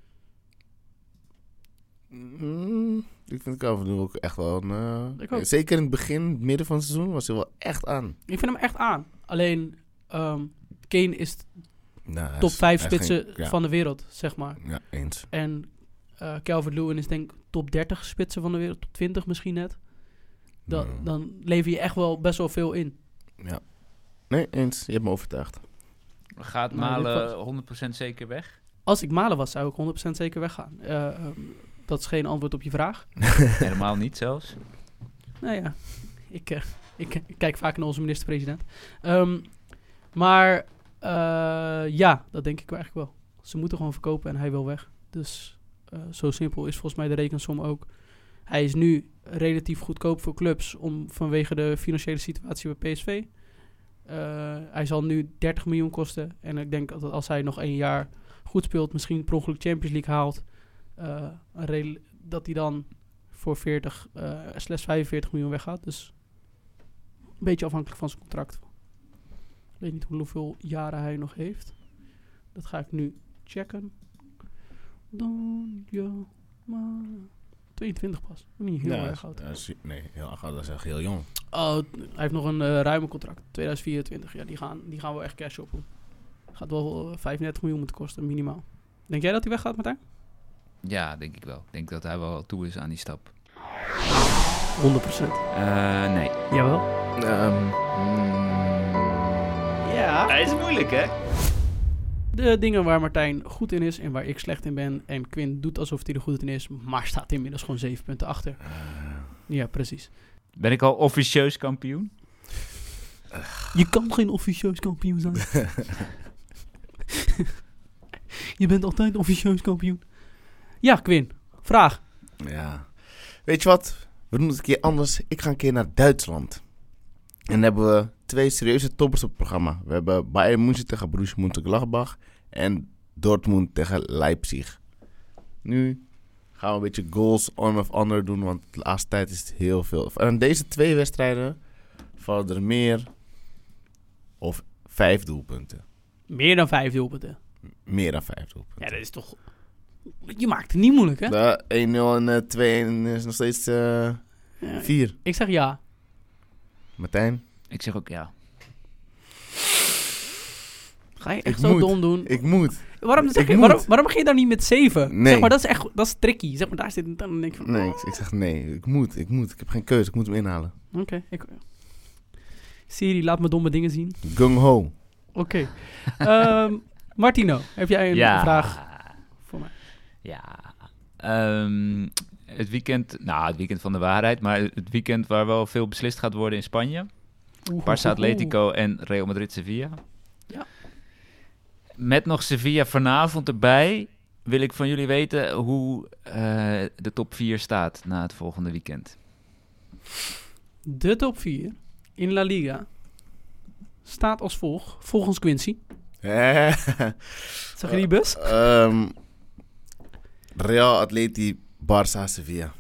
Ik vind Calvert-Lewin ook echt wel zeker in het begin, midden van het seizoen, was hij wel echt aan. Ik vind hem echt aan. Alleen Kane is top 5 spitsen van de wereld, zeg maar. Ja, eens. En Calvert-Lewin is denk ik top 30 spitsen van de wereld, top 20 misschien net. Dan lever je echt wel best wel veel in. Ja. Nee, eens. Je hebt me overtuigd. Gaat Malen 100% zeker weg? Als ik Malen was, zou ik 100% zeker weggaan. Dat is geen antwoord op je vraag. Helemaal niet zelfs? Nou ja, ik kijk vaak naar onze minister-president. Maar ja, dat denk ik wel eigenlijk wel. Ze moeten gewoon verkopen en hij wil weg. Dus zo simpel is volgens mij de rekensom ook. Hij is nu relatief goedkoop voor clubs vanwege de financiële situatie bij PSV. Hij zal nu 30 miljoen kosten. En ik denk dat als hij nog 1 jaar goed speelt, misschien per ongeluk Champions League haalt, dat hij dan voor 40/45 miljoen weggaat. Dus een beetje afhankelijk van zijn contract. Ik weet niet hoeveel jaren hij nog heeft. Dat ga ik nu checken. Dan, ja, maar 22 pas. Niet heel erg oud. Nee, heel erg oud. Dat is echt heel jong. Oh, hij heeft nog een ruime contract. 2024. Ja, die gaan wel echt cash op doen. Gaat wel 35 miljoen moeten kosten, minimaal. Denk jij dat hij weggaat, Martijn? Ja, denk ik wel. Ik denk dat hij wel toe is aan die stap. Nee. Jawel. Ja. Hij is moeilijk, hè? De dingen waar Martijn goed in is en waar ik slecht in ben. En Quinn doet alsof hij er goed in is, maar staat inmiddels gewoon 7 punten achter. Ja, precies. Ben ik al officieus kampioen? Je kan geen officieus kampioen zijn. Je bent altijd officieus kampioen. Ja, Quinn. Vraag. Ja. Weet je wat? We doen het een keer anders. Ik ga een keer naar Duitsland. En dan hebben we 2 serieuze toppers op het programma. We hebben Bayern München tegen Borussia Mönchengladbach en Dortmund tegen Leipzig. Nu gaan we een beetje goals on of under doen, want de laatste tijd is het heel veel. En aan deze 2 wedstrijden vallen er meer of 5 doelpunten. Meer dan 5 doelpunten? Meer dan 5 doelpunten. Ja, dat is toch... Je maakt het niet moeilijk, hè? 1-0 en 2-1 is nog steeds 4. Ik zeg ja. Martijn? Ik zeg ook ja. Ga je echt zo dom doen? Ik moet. Waarom begin je dan niet met 7? Nee. Zeg maar, dat is tricky. Zeg maar, daar zit dan denk ik van... Nee, ik zeg nee. Ik moet. Ik heb geen keuze. Ik moet hem inhalen. Oké. Siri, laat me domme dingen zien. Gung ho. Oké. Martino, heb jij een vraag voor mij? Ja. Het weekend van de waarheid, maar het weekend waar wel veel beslist gaat worden in Spanje. Barça Atletico en Real Madrid Sevilla. Ja. Met nog Sevilla vanavond erbij wil ik van jullie weten hoe de top 4 staat na het volgende weekend. De top 4 in La Liga staat als volgens Quincy. Zag je die bus? Real Atleti, Barça, Sevilla.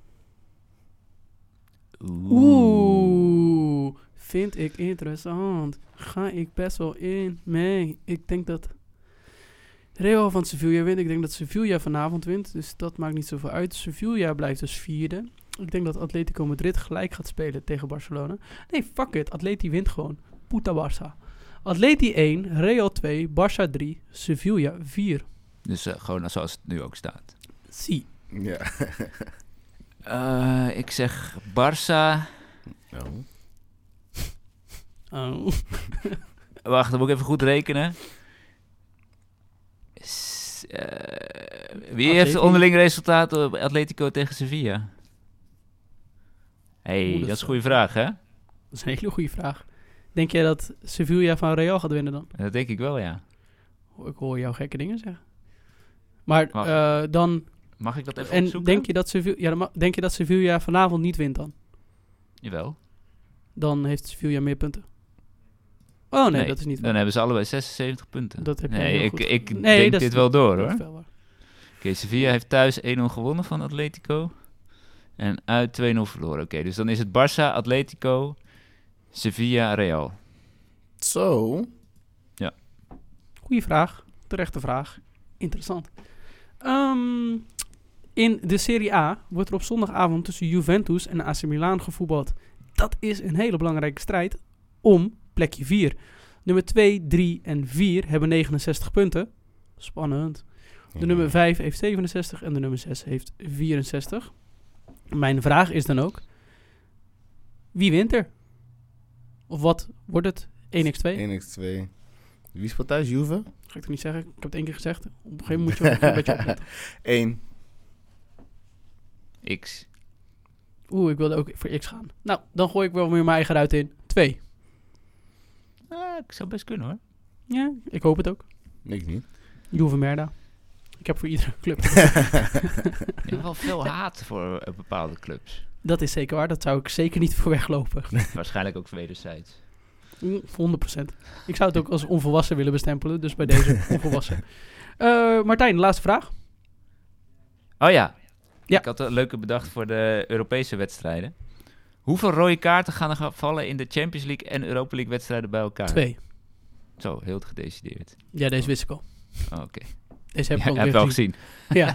Oeh, vind ik interessant. Ga ik best wel in mee. Ik denk dat Real van Sevilla wint. Ik denk dat Sevilla vanavond wint. Dus dat maakt niet zoveel uit. Sevilla blijft dus 4e. Ik denk dat Atletico Madrid gelijk gaat spelen tegen Barcelona. Nee, fuck it. Atleti wint gewoon. Puta Barça. Atleti 1, Real 2, Barça 3, Sevilla 4. Dus gewoon zoals het nu ook staat. Zie. Ja. Ik zeg Barça. Oh. Wacht, dan moet ik even goed rekenen. Wie heeft het onderling resultaat op Atletico tegen Sevilla? Dat is een goede vraag, hè? Dat is een hele goede vraag. Denk jij dat Sevilla van Real gaat winnen dan? Dat denk ik wel, ja. Ik hoor jou gekke dingen zeggen. Maar dan... Mag ik dat even en opzoeken? Denk je dat Sevilla vanavond niet wint dan? Jawel. Dan heeft Sevilla meer punten. Oh nee, dat is niet waar. Dan hebben ze allebei 76 punten. Dat heb je ik denk dit wel door, hoor. Oké, Sevilla heeft thuis 1-0 gewonnen van Atletico. En uit 2-0 verloren. Oké, dus dan is het Barça, Atletico, Sevilla, Real. Zo. Ja. Goeie vraag. Terechte vraag. Interessant. In de Serie A wordt er op zondagavond tussen Juventus en AC Milan gevoetbald. Dat is een hele belangrijke strijd om plekje 4. Nummer 2, 3 en 4 hebben 69 punten. Spannend. De nummer 5 heeft 67 en de nummer 6 heeft 64. Mijn vraag is dan ook, wie wint er? Of wat wordt het? 1x2? 1x2. Wie speelt thuis? Juve? Ga ik het niet zeggen. Ik heb het 1 keer gezegd. Op een gegeven moment moet je ook een beetje opletten. 1. X. Ik wilde ook voor X gaan. Nou, dan gooi ik wel weer mijn eigen ruit in. 2. Ik zou best kunnen, hoor. Ja, ik hoop het ook. Ik niet. Juve Merda. Ik heb voor iedere club. Je hebt wel veel haat voor bepaalde clubs. Dat is zeker waar. Dat zou ik zeker niet voor weglopen. Waarschijnlijk ook wederzijds. 100%. Ik zou het ook als onvolwassen willen bestempelen. Dus bij deze onvolwassen. Martijn, de laatste vraag. Oh ja. Ja. Ik had een leuke bedacht voor de Europese wedstrijden. Hoeveel rode kaarten gaan er vallen in de Champions League en Europa League wedstrijden bij elkaar? 2. Zo, heel gedecideerd. Ja, deze wist ik al. Oké. Deze heb ik heb wel gezien. Ja.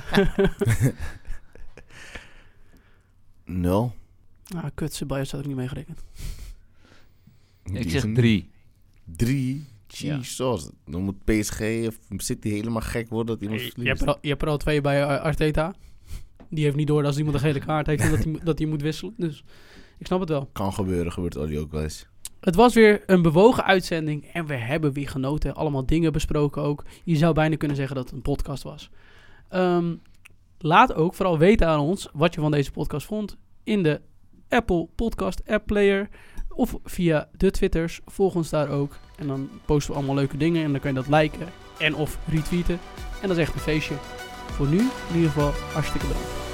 0. Kut, Ceballos had ik niet meegerekend. Ik zeg 3. 3? Jesus. Dan moet PSG of City helemaal gek worden dat iemand verliest. Je hebt er al 2 bij Arteta. Die heeft niet door dat als iemand een gele kaart heeft en dat hij moet wisselen. Dus ik snap het wel. Kan gebeuren, gebeurt Ollie ook wel eens. Het was weer een bewogen uitzending en we hebben weer genoten. Allemaal dingen besproken ook. Je zou bijna kunnen zeggen dat het een podcast was. Laat ook vooral weten aan ons wat je van deze podcast vond in de Apple Podcast App Player of via de Twitters. Volg ons daar ook en dan posten we allemaal leuke dingen en dan kan je dat liken en of retweeten. En dat is echt een feestje. Voor nu in ieder geval hartstikke bedankt.